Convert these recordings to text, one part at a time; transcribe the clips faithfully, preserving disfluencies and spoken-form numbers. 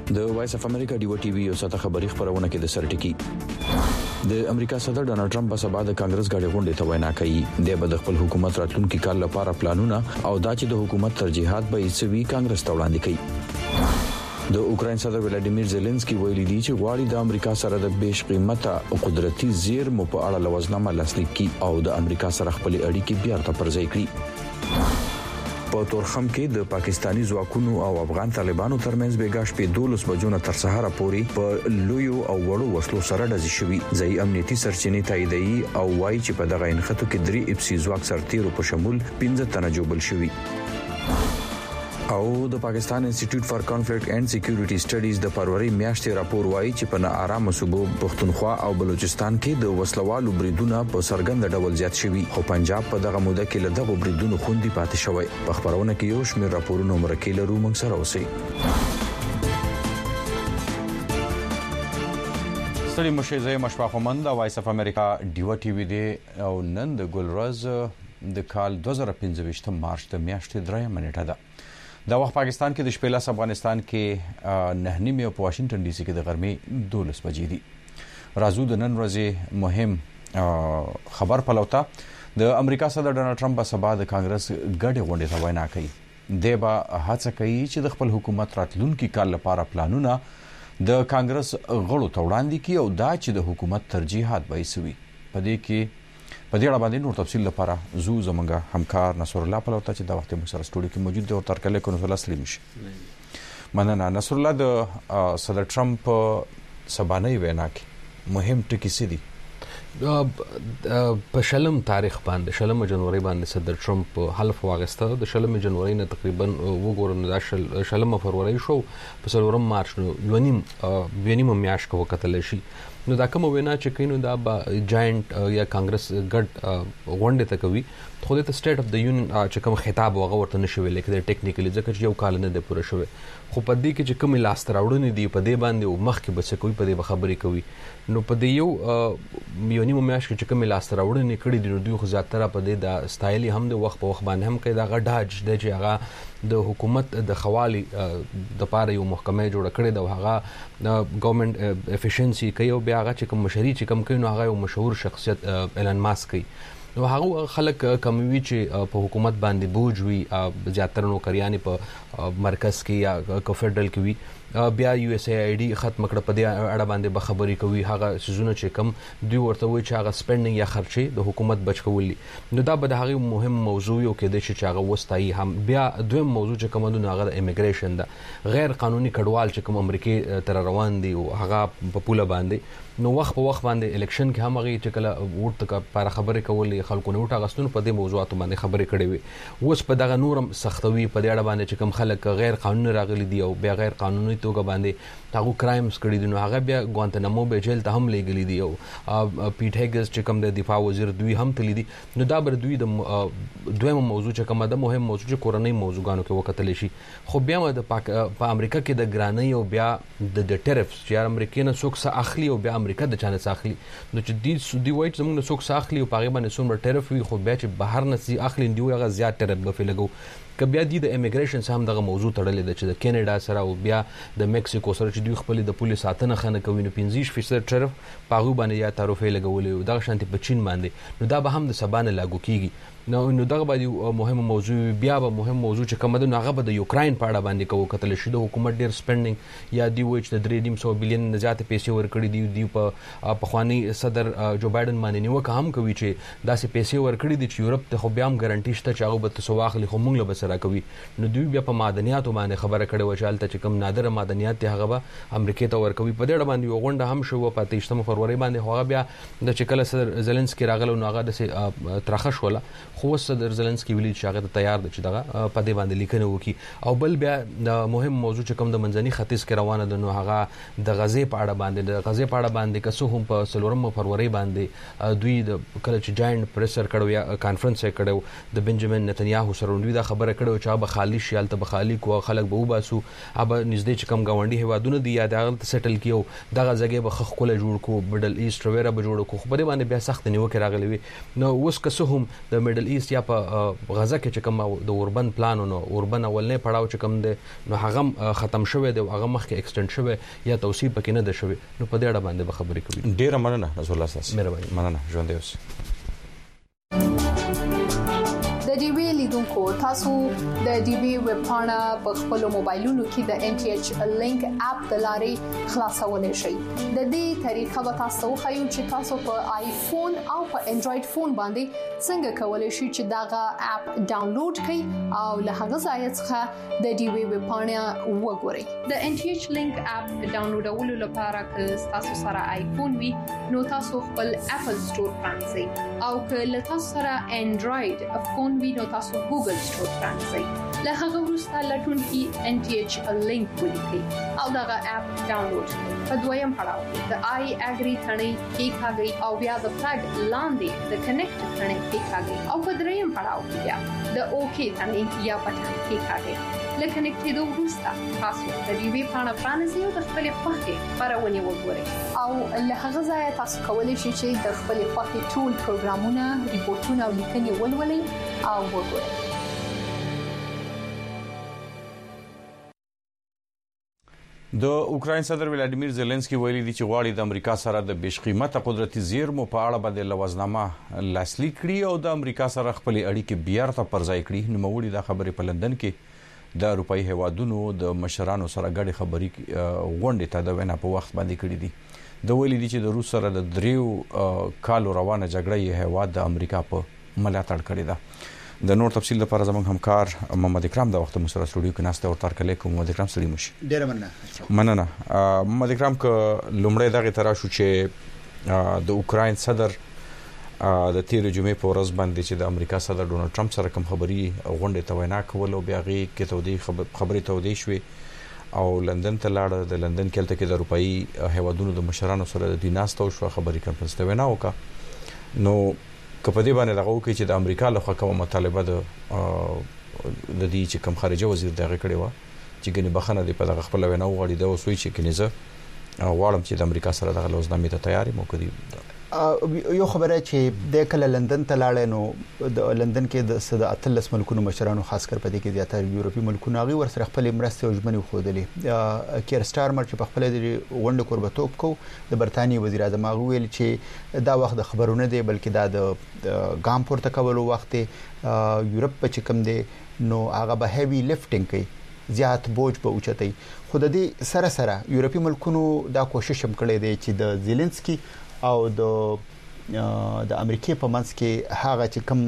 د وایس اف امریکا ډیو ټي وی او ساته خبري خبرونه کې د سرټکی د امریکا صدر ډانلډ ټرمپ په سبا د کانګرس غاډي غونډې ته وینا کوي د بد خپل حکومت راتلونکي کال لپاره پلانونه او دا چې د حکومت ترجیحات به ایسوي کانګرس ته وړاندې کوي د اوکرين صدر ولادیمیر زيلنسکي ویلي دی چې غواړي د امریکا سره د بیش قیمته او قدرتي زیرمو په اړه لوزنامه لاسلیک کړي او د امریکا سره خپل اړیکې بیا ته پرځای کړي په تورخم کې د پاکستانی ځواکونو او افغان طالبانو ترمنځ بیګاش په دولس بجو نه تر سهار پورې په لویو او وړو وسلو سره ډزې شوې ځای امنیتي سرچینې تاییدي او وايي چې په دغه انخته کې درې اف سي ځواک سرتیرو په شمول پنځه تنه جوړل شوي او د پاکستان انسټیټیوټ فار کانفلیکټ اینڈ سکیورټي سټډیز د فروری میاشتې راپور وایي چې په ناارامه صوبو پښتونخوا او بلوچستان کې د وسلوالو بریدونو په سرګند ډول زیات شوي خو پنجاب په دغه موده کې له دغه بریدونو خوندي پاتې شوی په خبرونه کې یو شمېر راپورونه مرکه لرو موږ سره اوسئ ستړي مشه زې مشفاقمند وایس اف امریکا ډیو ټي وی دی او نن د ګلرز د کال دوه زره پنځه مارچ د میاشتې درې منټه ده دا وخت پاکستان کې د شپې لاس افغانستان کې نه نیمه او واشنگټن ډي سي کې د غرمې دولس بجې دي راځو د نن ورځې مهم خبر پلوتا د امریکا صدر ډانلډ ټرمپ په سبا د کانګرس غړي غونډې ته وینا کوي د با هڅه کوي چې د خپل حکومت راتلونکي کال لپاره پلانونه د کانګرس غړو ته وړاندې کړي او دا چې د حکومت ترجیحات به ایسوي په دې کې په دې اړه باندې نور تفصیل لپاره زو زمونږ همکار نصر الله پلوتا چې د وخت مو سره سټوډیو کې موجود دی او تر کله کو نصر الله سلیم شي مننه نصر الله د صدر ټرمپ سبانه وینا کې مهم ټکی سي دي په شلم تاریخ باندې شلم جنوري باندې صدر ټرمپ حلف واغسته د شلم جنوري نه تقریبا وګورم د شل شلم فروری شو په سلورم مارچ نو ونیم ونیم میاش کو کتل شي نو دا کوم وینا چې کینو دا جاینټ یا کانګرس ګډ غونډه ته کوي خو د سټیټ اف د یونین چې کوم خطاب وغه ورته نشوي لیکل ټیکنیکلی ځکه چې یو کال نه دی پوره شوی خو په دې کې چې کوم لاس تراوړنې دی په دې باندې او مخ کې بچ کوي په دې خبرې کوي نو په دې یو یونی میاش کې چې کوم لاس تراوړنې کړي دي نو دوی خو زیاتره په دې د سټایلی هم د وخت په وخت باندې هم کوي دا غډاج د چې هغه د حکومت د خوالي د پاره یو محکمه جوړ کړي دا هغه ګورنمنت افیشنسي کوي او بیا هغه چې کوم مشري چې کوم کوي نو هغه یو مشهور شخصیت ایلن ماسک کوي نو هغه خلک کموي چې په حکومت باندې بوج وي زیاتره نوکریان په مرکز کې یا کو فدرل کې وي بیا یو اس ای آی ډي ختم کړ په دې اړه باندې به خبري کوي هغه سيزونه چې کم دوی ورته وي چې هغه سپینډینګ یا خرچې د حکومت بچ کولي نو دا به د هغه مهم موضوع یو کې د چې هغه وستایي هم بیا دویم موضوع چې کوم د هغه امیګریشن ده غیر قانوني کډوال چې کوم امریکای تر روان دي او هغه په پوله باندې نو وخت په وخت باندې الیکشن کې هم هغه چې کله ورته لپاره خبرې کولې خلکو نه وټه غستون په دې موضوعاتو باندې خبرې کړې وي اوس په دغه نورم سختوي په دې اړه باندې چې کوم خلک غیر قانوني راغلي دي او بیا غیر قانوني توګه باندې تاغو کرایمز کړي دي نو هغه بیا ګوانتنامو به جیل ته هم لګلي دي او پیټ هیګز چې کوم د دفاع وزیر دوی هم تللی دي نو دا بر دوی د دویم موضوع چې کومه د مهم موضوع چې کورنۍ موضوعګانو کې وکتل شي خو بیا د په امریکا کې د ګرانۍ او بیا د ټریفز چې امریکا نه څوک څه اخلي او بیا امریکا د چانه څه اخلي نو چې دې سودي وایي چې موږ څوک څه اخلي او پاغه باندې څومره ټریف وي خو بیا چې بهر نه سي اخلي دی هغه زیات ټریف به لګو که بیا د امیګریشن سره هم دغه موضوع تړلې ده چې د کینیډا سره او بیا د میکسیکو سره چې دوی خپل د پولیس ساتنه خنه کوي نو پنځه فیصد ټریف پاغو باندې یا تعرفه لګولې دغه شانتي په چین باندې نو دا به هم د سبانه لاګو کیږي نو نو دغه باندې مهمه موضوع بیا به مهم موضوع چې کوم د هغه د یوکرين په اړه باندې کوو کتل شي د حکومت ډیر سپینډینګ یا دی وایي چې د درې نیم سو بلین نه زیات پیسې ورکړي دي دی په پخوانی صدر جو بایدن باندې نیوکه هم کوي چې داسې پیسې ورکړي دي چې یورپ ته خو بیا هم ګارانټي شته چې هغه به تاسو واخلي خو موږ له بسره کوي نو دوی بیا په معدنیاتو باندې خبره کړې و چې البته چې کوم نادر معدنیات ته هغه به امریکا ته ورکوي په دې اړه باندې یو غونډه هم شو په تیشتمه فروری باندې هغه بیا د چکل صدر زيلنسکي راغلو نو هغه د ترخش ولا خو صدر زيلنسکي ویلي چې هغه تیار دی چې دغه په دې باندې لیکنه وکړي او بل بیا د مهم موضوع چې کوم د منځني ختیځ کې روانه ده نو هغه د غزې په اړه باندې د غزې په اړه باندې که هم په سلورم فروری باندې دوی د کله چې جاینټ پریسر کړو یا کانفرنس یې کړو د بنجامین نتنیاهو سره دوی دا خبره کړو چې به خالی شي الته به خالی کو خلک به وباسو اب نږدې چې کم گاونډي هوادونه دی یا دغه سټل کیو دغه ځای به خخ کوله جوړ کو مډل ایست رويره به جوړ کو خو په دې باندې بیا سخت نیوکه راغلی وي نو اوس که څه هم د مډل ایست یا په غزا کې چې کوم د اوربن پلان نو اوربن اولنې پړاو چې کوم دی نو هغه ختم شوی دی هغه مخکې ایکسټند شوی یا توسيع پکې نه ده شوی نو په دې اړه باندې به خبرې کوي ډیره مننه رسول الله تاسو مهرباني مننه ژوند اوس د ډي وی لیدونکو تاسو د ډي وی ویب پاڼه په خپل موبایلونو کې د ان ټي ایچ لینک اپ د لارې خلاصولای شئ د دې طریقه به تاسو خو چې تاسو په آیفون او په انډراید فون باندې څنګه کولای شئ چې داغه اپ ډاونلوډ کړئ او له هغه ځای څخه د ډي وی ویب پاڼه وګورئ د ان ټي ایچ لینک اپ ډاونلوډولو لپاره که تاسو سره آیفون وي نو تاسو خپل اپل سٹور پرانځئ او که له تاسو سره انډراید فون وي نو تاسو ګوګل سٹور پرانځئ له هغه وروسته لټون کې ان ټي ایچ لینک ولیکئ او دغه اپ ډاونلوډ کړئ په دویم پړاو د آی اګری ثنې کې کاږي او بیا د فلګ لاندې د کنیکټ ثنې کې کاږي او په دریم پړاو کې بیا د اوکی ثنې یا بټن کې کاږي لکه نکټېدو وروسته تاسو د دې وی پاڼه پرانځئ او د خپل خوښې خبرونه وګورئ او له هغه ځای تاسو کولی شئ چې د خپل خوښې ټول پروګرامونه ریپورتونه او لیکنې ولولئ او وګورئ د اوکراین صدر ولادیمیر زيلنسکي ویلي دي چې غواړي د امریکا سره د بیش قیمته قدرتي زیرمو په اړه باندې لوازنامه لاسلیک کړي او د امریکا سره خپل اړیکې بیرته پرځای کړي نو موړي د خبرې په لندن کې د اروپאי هوادونو د مشرانو سره ګډي خبري غونډه ته د وینا په وخت باندې کړي دي د ویلي دي چې د روس سره د دریو کالو روانه جګړه یې هواد د امریکا په ملاتړ کړی ده د نور تفصیل لپاره زموږ همکار محمد اکرام د وخت مسره سټوډیو کې ناسته او تر کله کوم محمد اکرام سړي مشي ډیر مننه مننه محمد اکرام ک لومړی دغه ترا شو چې د اوکراین صدر د تیر جمعې په ورځ باندې چې د امریکا صدر ډونالد ټرمپ سره کوم خبري غونډه ته وینا کول او بیا غي کې تودي خبري تودي شوي او لندن ته لاړ د لندن کې تل کې د اروپאי هوادونو د مشرانو سره د دیناستو شو خبري کانفرنس ته وینا وکړه نو کپدې باندې دغه وکړي چې د امریکا له خوا کومه مطالبه د د دې چې کوم خارجه وزیر دغه کړي و چې ګنې بخنه دی په دغه خپل وینا وغوړي دا وسوي چې کنيزه واړم چې د امریکا سره دغه لوزنامې ته تیاری مو کړی یو خبره چې د کله لندن ته لاړ نو د لندن کې د صد اتلس ملکونو مشرانو خاص کر په دې کې زیاتره یورپی ملکونو غي ور سره خپل مرسته او ژمنې خودلې کیر سټارمر چې په خپل د غونډه قربتوب کو د برتانیې وزیر اعظم هغه ویل چې دا وخت د خبرونه دی بلکې دا د ګام پورته کولو وخت یورپ په چکم دی نو هغه به هیوی لفټینګ کوي زیات بوج به اوچتای خو د دې سره سره یورپی ملکونو دا کوشش هم کړی دی چې د زيلنسکي او د د امریکای په منځ کې هغه چې کوم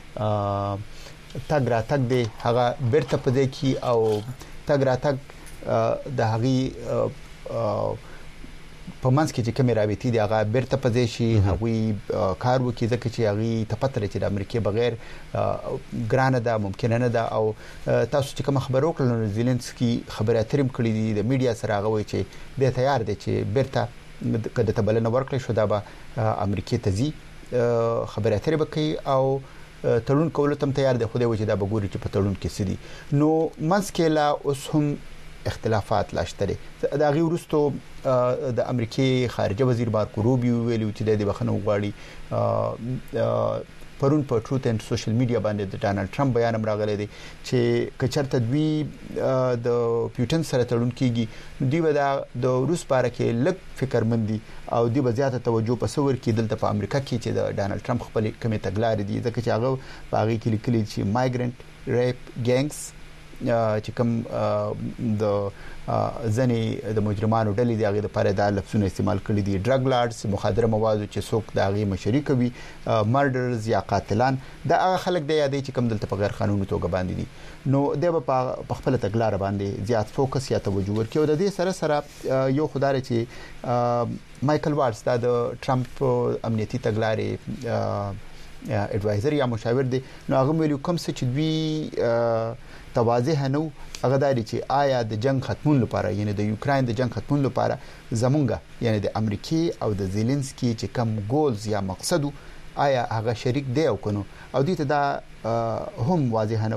تګ را تګ دی هغه بیرته پدې کې او تګ را تګ د هغه په منځ کې چې کوم رابطې دی هغه بیرته پدې شي هغه کار وکړي ځکه چې هغه تپتر چې د امریکای بغیر ګرانه ده ممکن نه ده او تاسو چې کوم خبرو کړل زيلنسکي خبره اترم کړې دي د میډیا سره هغه وایي چې به تیار دي چې بیرته کله ته بلنه ورکړې شو دا به امریکای ته زی خبره اترې وکړي او تړون کول تم تیار دي خو دې وجه دا بګوري چې په تړون کې سدي نو منسکلا اوس هم اختلافات لاشتري دا غي ورستو د امریکای خارجه وزیر مارکو روبیو ویلو چې د بخنو غواړي پرون په ټروت اند سوشل میډیا باندې د ډانلډ ټرمپ بیان راغلی دی چې کچرته دوی د پیوټن سره تړون کیږي دوی به د روس باره کې لږ فکرمندي او دوی به زیاته توجه په سور کې دلته په امریکا کې چې د ډانلډ ټرمپ خپل کمی تګلارې دي ځکه چې هغه باغی کې لیکلي چې مایګرنټ ریپ ګینګز چې کوم د ځنې د مجرمانو ډلې د هغه لپاره د لفظونو استعمال کړي دي ډرګ لارډز مخدره مواد چې څوک د هغه مشري کوي مرډرز یا قاتلان د هغه خلک د یادې چې کوم دلته په غیر قانوني توګه باندې دي نو د په خپل تګلار باندې زیات فوکس یا توجه ورکړي او د دې سره سره یو خدای چې مايكل وارز د ټرمپ امنیتي تګلارې اډوایزر یا مشاور دی نو هغه ویلو کوم څه چې دوی توازه نو هغه داري چې آیا د جنگ ختمون لپاره یعنی د یوکرين د جنگ ختمون لپاره زمونږه یعنی د امریکای او د زيلنسکي چې کوم ګولز یا مقصد آیا هغه شریک دی او کنو او دې ته دا هم واضح نه و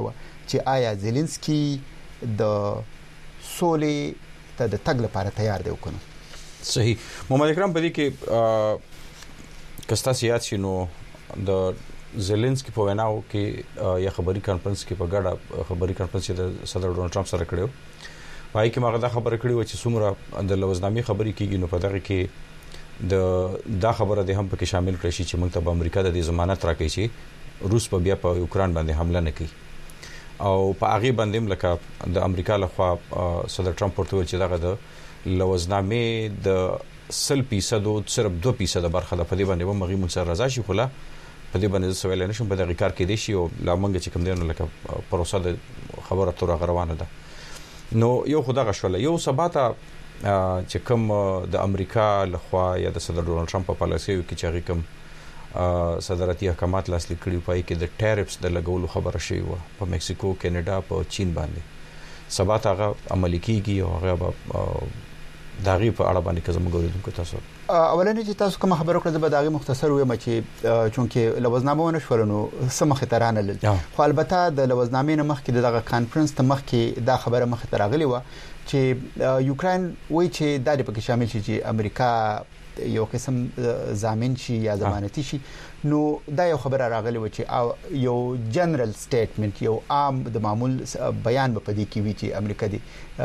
چې آیا زيلنسکي د سولې ته د تګ لپاره تیار دی وکنه. صحیح. محمد اکرم په دې کې کستا سیاست شنو د زيلنسکي په ویناو کې یا خبري کانفرنس کې په ګډه خبري کانفرنس د صدر ډونالد ټرمپ سره کړو. پای کې ماغه دا خبره کړې و چې څومره د لوزنامې خبرې کېږي نو په دغه کې د دا خبره د هم پکې شامل کړی شي چې موږ ته امریکا د ضمانت راکړي چې روس په بیا په یوکران باندې حمله نه کوي او په هغه باندې لکه د امریکا لخوا صدر ټرمپ ورته چې دغه د لوزنامې د سل فیصد او صرف دوه فیصد برخه د پدې باندې مغي مون سره رضا شي خو لا په دې باندې سوال نه شم په دغه کار کې دي شي او لا منګ چې کوم دی نو لکه پروسه د خبره تر روانه ده. نو یو خدای غشول یو سباته چې کوم د امریکا لخوا یا د صدر ډونالد ټرمپ په پالیسیو کې چې کوم صدارتي احکامات لاسلیک کړي پای کې د ټیرفز د لګولو خبره شوی و په مکسیکو، کینیډا، په چین باندې سباته هغه عملي کیږي او هغه داغي په اړه باندې کوم غوړیدونکو تاسو اولنې چې تاسو کوم خبرو کړل به داغي مختصر وي چې چونکه لوزنامه ونه شولنو سمخه ترانه لل خو البته د لوزنامې نه مخکې دغه کانفرنس ته مخکې دا خبره مخه ترغلی و چې یوکرين وایي چې د دې پکې شامل شي چې امریکا یو قسم ضامن شي یا ضمانتي شي. نو دا یو خبره راغلی و چې یو جنرال سټیټمنټ یو عام د معمول بیان په دې کې وی چې امریکا دی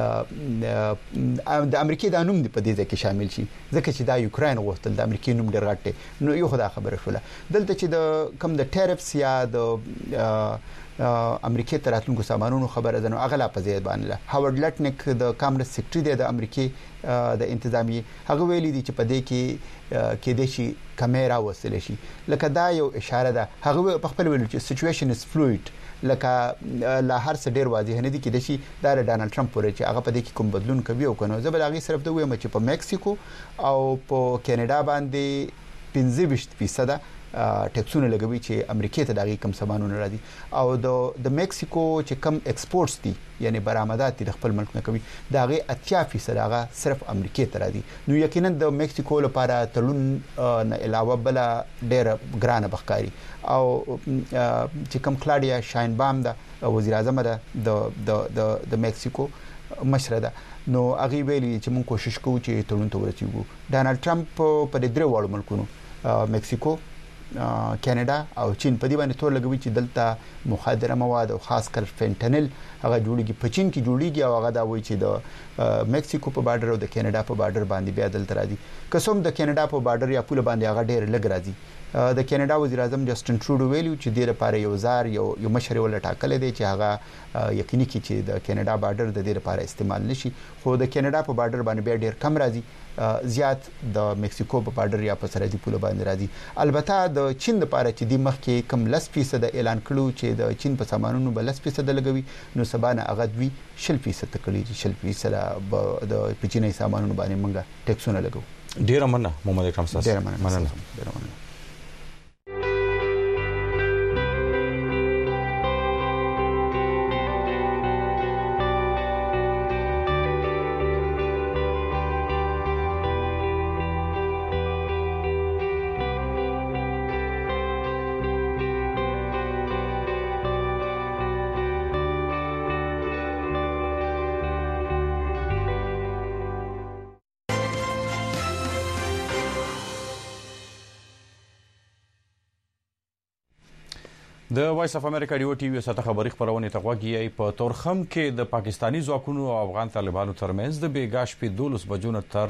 د امریکای د نوم په دې کې شامل شي ځکه چې دا یوکرين غوښتل د امریکای نوم ډیر غټ نو یو خدای خبره شوله دلته چې د کم د ټیرفز یا د امریکای تراتلونکو سامانونو خبره ده نو اغلا په ځای باندې هاورد لټنیک د کامرس سیکریټری د امریکای د انتظامی هغه ویلي دي چې په دې کې کې د شي کیمرا وسیله شي لکه دا یو اشاره ده هغه په خپل ویل چې سچويشن از فلوئډ لکه لا هر څه ډیر واضح نه دي کې د شي د ډونالد ټرمپ پورې چې هغه په دې کې کوم بدلون کوي او کنه زبر هغه صرف د ویم چې په مکسیکو او په کینیډا باندې پنځه ویشت فیصد ټیکسونه لګوي چې امریکای ته دغه کم سامانونه راځي او د د مکسیکو چې کم ایکسپورټس دي یعنی برآمدات د خپل ملک نه کوي دغه اتیا فیصد هغه صرف امریکای ته راځي. نو یقینا د مکسیکو لپاره تړون نه علاوه بل ډېر ګرانه بخکاری او چې کم کلاډیا شاینبام د وزیر اعظم د د د مکسیکو مشره ده نو هغه ویلي چې موږ کوشش کوو چې تړون ته ورسیږو. ډونالد ټرمپ په دې درې وړو ملکونو مکسیکو، کینیډا او چین په دې باندې تور لګوي چې دلته مخدره مواد او خاص کر فینټنل هغه جوړیږي په چین کې جوړیږي او هغه دا وایي چې د مکسیکو په بارډر او د کینیډا په بارډر باندې بیا دلته راځي قسم د کینیډا په بارډر یا پول باندې هغه ډېر لګ راځي. د کینیډا وزیر اعظم جسټن ټروډو ویلو چې د لپاره یو زار یو یو مشر ول ټاکل دی چې هغه یقیني کی چې د کینیډا بارډر د دې لپاره استعمال نشي خو د کینیډا په بارډر باندې بیا ډېر کم راځي زیات د مکسیکو په بارډر یا په سرحدي پول باندې راځي. البته د چین لپاره چې د مخ کې کم لس فیصد اعلان کړو چې د چین په سامانونو بل لس فیصد لګوي نو سبانه هغه دوی شل فیصد تکړي چې شل فیصد د پچینې سامانونو باندې موږ ټیکسونه لګو. ډیر مننه محمد اکرم صاحب. ډیر مننه. ډیر مننه. د وایس اف امریکا ریو ټي وي سره خبري خبرونه تغوږی په تورخم کې د پاکستانی ځواکونو او افغان طالبانو ترمنځ د بیګاش په دولس بجو تر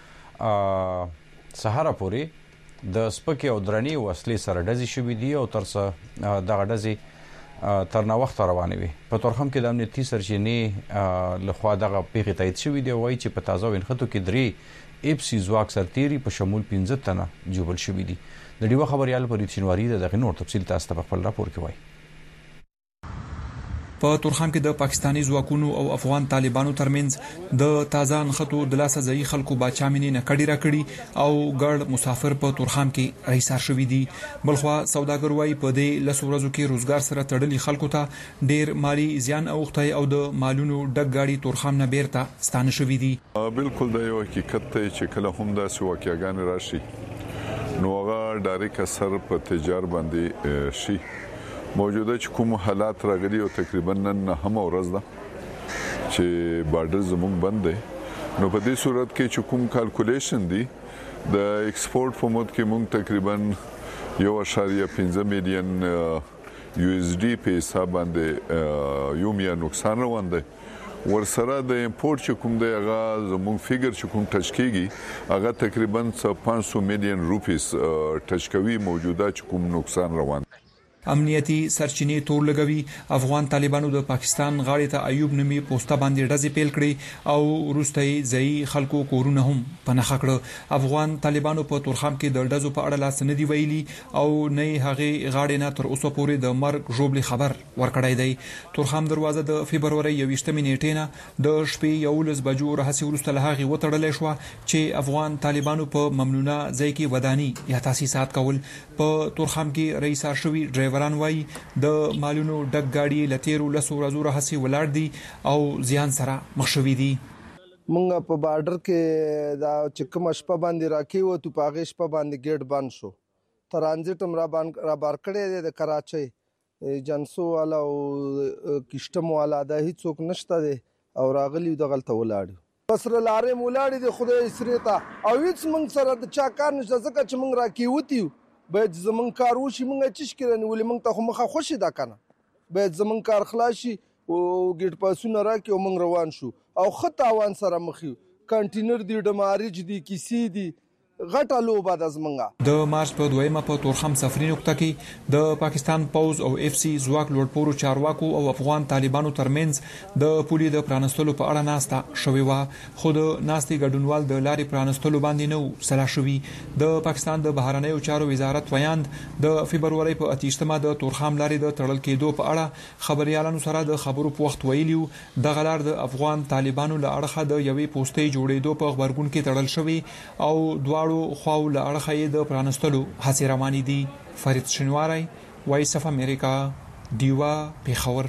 سهار پورې د سپکه او درنی وسلې سره ډزې شوې دي او تر څه د غډزې تر نو وخت روانې وي. په تورخم کې د امنیتي سرچینې لخوا دغه پیښه تایید شوې دی وایي چې په تازه وینخته کې درې اف سی ځواک سرتيري په شمول پنځه تنه جوړل شوې دي. د ډیو خبريال پر شینواری دغه نور تفصیل تاسو ته خپل راپور کوي. په تورخم کې د پاکستانی ځواکونو او افغان طالبانو ترمنځ د تازه نخټو د لاسه ځای خلکو باچامینې نه کډی را کړی او ګړ مسافر په تورخم کې ایثار شوې دي. بلخوا سوداګر وايي په دې لس ورځو کې روزګار سره تړلي خلکو ته ډیر مالی زیان اوختای او د مالونو ډک گاډي تورخم نه بیرته ستانه شوې دي. بالکل دا یو حقیقت دی چې کله هم دا واقعیان راشي نو هغه ډایرک اثر په تجارت باندې شي موجوده چې کوم حالات راغلي او تقریبا نن هم ورځ ده چې بارډر زموږ بند دی نو په دې صورت کې چې کوم کیلکولیشن دی د ایکسپورټ په مود کې موږ تقریبا یو اشاریه پنځه میلیون یو اس ډي په حساب باندې یو میا نقصان روان دی ورسره د امپورټ چې کوم دی هغه زموږ فیګر چې کوم ټچ کیږي هغه تقریبا پانچ سو میلیون روپیس ټچ کوي موجوده چې کوم نقصان روان دی امنیتي سرچینې تور لګوي افغان طالبانو د پاکستان غاړې ته ایوب نومي پوسټه باندې ډزې پیل کړې او روستي ځای خلکو کورونه هم پناه کړ افغان طالبانو په تورخم کې د ډزو په اړه لاس نه دی ویلي او نه هغه غاړې نه تر اوسه پورې د مرګ جوړبلي خبر ورکړای دی تورخم دروازه د فبرवरी یوویشتمې نیټې نه د شپې یولس بجو راهسي ورسته له هغه وټړلې شو چې افغان طالبانو په ممنوعه ځای کې وداني یا تاسیسات کول په تورخم کې رئیس ارشوي وران وای د مالونو ډک گاډي لتیرو لسو ورځو راهسي ولاړ دي او زیان سره مخ شوي دي مونږ په بارډر کې دا چې کوم شپه باندې راکې و تو پاغه شپه باندې ګیټ بند شو ترانزیت هم را باندې را بار کړی د کراچۍ جنسو والا او کشتم والا د هیڅوک نشته دي او راغلی د غلطه ولاړ بس لارې مولاړي د خدای سریتا او هیڅ مونږ سره د چا کار نشته ځکه چې مونږ راکې وتی باید زمون کار وشي مونږ چې شکرنه ولې مونږ ته خو مخه خوشي دا کنه باید زمون کار خلاصي او ګټ پاسونه راکې او مونږ روان شو او خط اوان سره مخي کانټینر دی ډمارج دی کیسې دی غټه لوبه د زمونږه د مارچ په دویمه په تورخم سفري نقطه کې د پاکستان پوز او اف سی ځواک لوړپوړو چارواکو او افغان طالبانو ترمنځ د پولي د پرانستلو په اړه ناسته شوې و خو د ناستي ګډونوال د لارې پرانستلو باندې نو سلا شوی د پاکستان د بهرنیو چارو وزارت ویاند د فبرवरी په اتیشتمه د تورخم لارې د تړل کېدو په اړه خبريالانو سره د خبرو په وخت ویلیو د غلار د افغان طالبانو له اړخه د یوې پوسټې جوړېدو په خبرګون کې تړل شوی او دواړو خواو له اړخه د پرانستلو هڅې روانې دي فرید شنواری وایس اف امریکا دیوا پیښور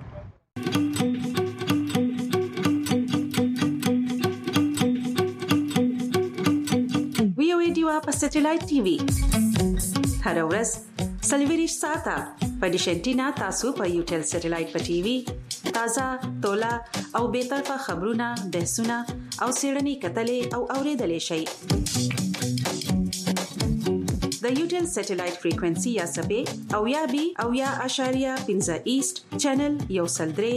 وی او دیوا په سټلایټ ټي وي هر ورځ سلویریش ساته په ډیشنټینا تاسو په یوټل سټلایټ په ټي وي تازه تولا او به طرفه خبرونه بحثونه او سیړنی کتلې او اوریدلې شي د یوټل سټلایټ فریکوئنسي یا سبې او یا بي او یا اشاریه پنځه ایست چینل یو سلدري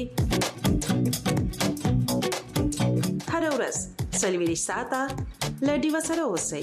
هر ورځ سلویریش ساته لډي وسره اوسئ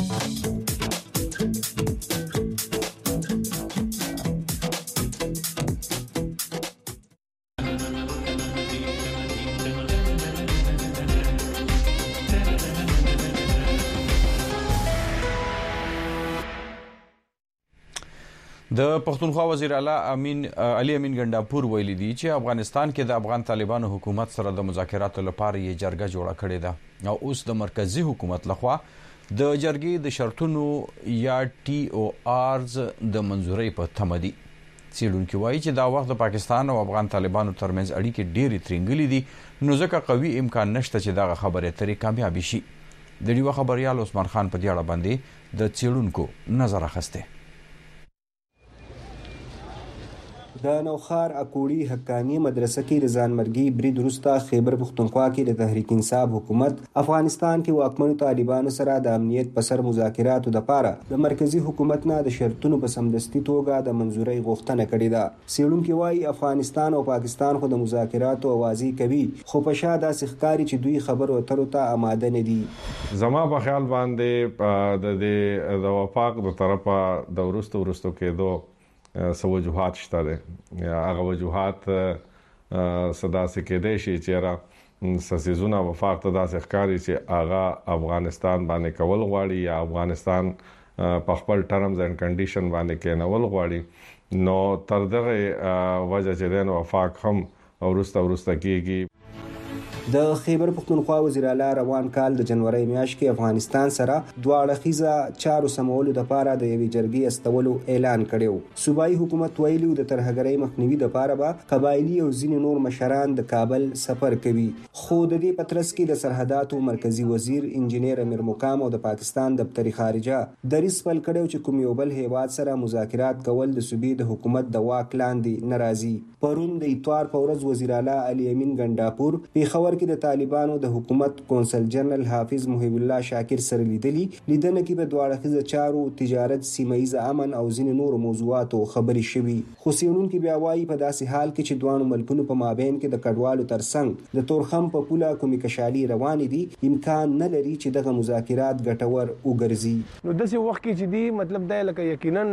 د پښتونخوا وزیر اعلی امین علي امین ګنداپور ویلي دی چې افغانستان کې د افغان طالبانو حکومت سره د مذاکراتو لپاره یې جرګه جوړه کړې ده او اوس د مرکزی حکومت لخوا د جرګې د شرطونو یا ټي او آرز د منځوري په تمه دي څېړونکي وایي چې دا وخت د پاکستان او افغان طالبانو ترمنځ اړیکې ډېرې ترنګلې دي نو ځکه قوي امکان نشته چې دا خبرې اترې کامیاب شي د ډیوا خبريال عثمان خان په دې اړه باندې د څېړونکو نظر اخسته د نوخار اکوړي حقانی مدرسه کې د ځانمرګي برید وروسته خیبر پښتونخوا کې د تحریک انصاف حکومت افغانستان کې واکمنو طالبانو سره د امنیت په سر مذاکراتو لپاره د مرکزی حکومت نه د شرطونو په سمدستي توګه د منځوري غوښتنه کړې ده څېړونکي وایي افغانستان او پاکستان خو د مذاکراتو اوازې کوي خو په شاده سخکاري چې دوی خبرو اترو ته آماده نه دي زما په خیال باندې د دې د وفاق د طرفه د ورستو ورستو کېدو سو وجوهات شته ده یا هغه وجوهات صدا سکیدې شي چې را سسیزونه وفاق ته داسې ښکاري چې هغه افغانستان باندې کول غواړي یا افغانستان په خپل ټرمز اینڈ کنډیشن باندې کېنول غواړي نو تر دغه وجه چې د وفاق هم ورسته ورسته کیږي د خیبر پختونخوا وزیر اعلی روان کال د جنوري میاشت کې افغانستان سره دواړه خيزه چارو سمولو د لپاره د یوې جرګې استولو اعلان کړو. صوبایي حکومت ویلو د ترهګرۍ مخنیوي لپاره به قبایلی او ځینې نور مشران د کابل سفر کوي. خو د دې پترس کې د سرحداتو مرکزی وزیر انجنیر امیر مقام او د پاکستان دفتر خارجه دریس پل کړو چې کوم یو بل هیواد سره مذاکرات کول د صوبې د حکومت د واک لاندې ناراضي. پرون د اتوار په ورځ وزیر اعلی علي امین ګنداپور پیښور کې د طالبانو د حکومت کونسل جنرال حافظ محب الله شاکر سره لیدلی لیدنه کې به دواړه خزه چارو تجارت سیمایي امن او ځینې نور موضوعاتو خبرې شوي. خو سیمونکو بیا وایي په داسې حال کې چې دوه ملکونو په مابین کې د کډوالو ترڅنګ د تورخم په پوله کومې کشالي روان دي امکان نه لري چې دغه مذاکرات ګټور وګرځي. نو داسې وخت کې چې دی مطلب دا لکه یقینا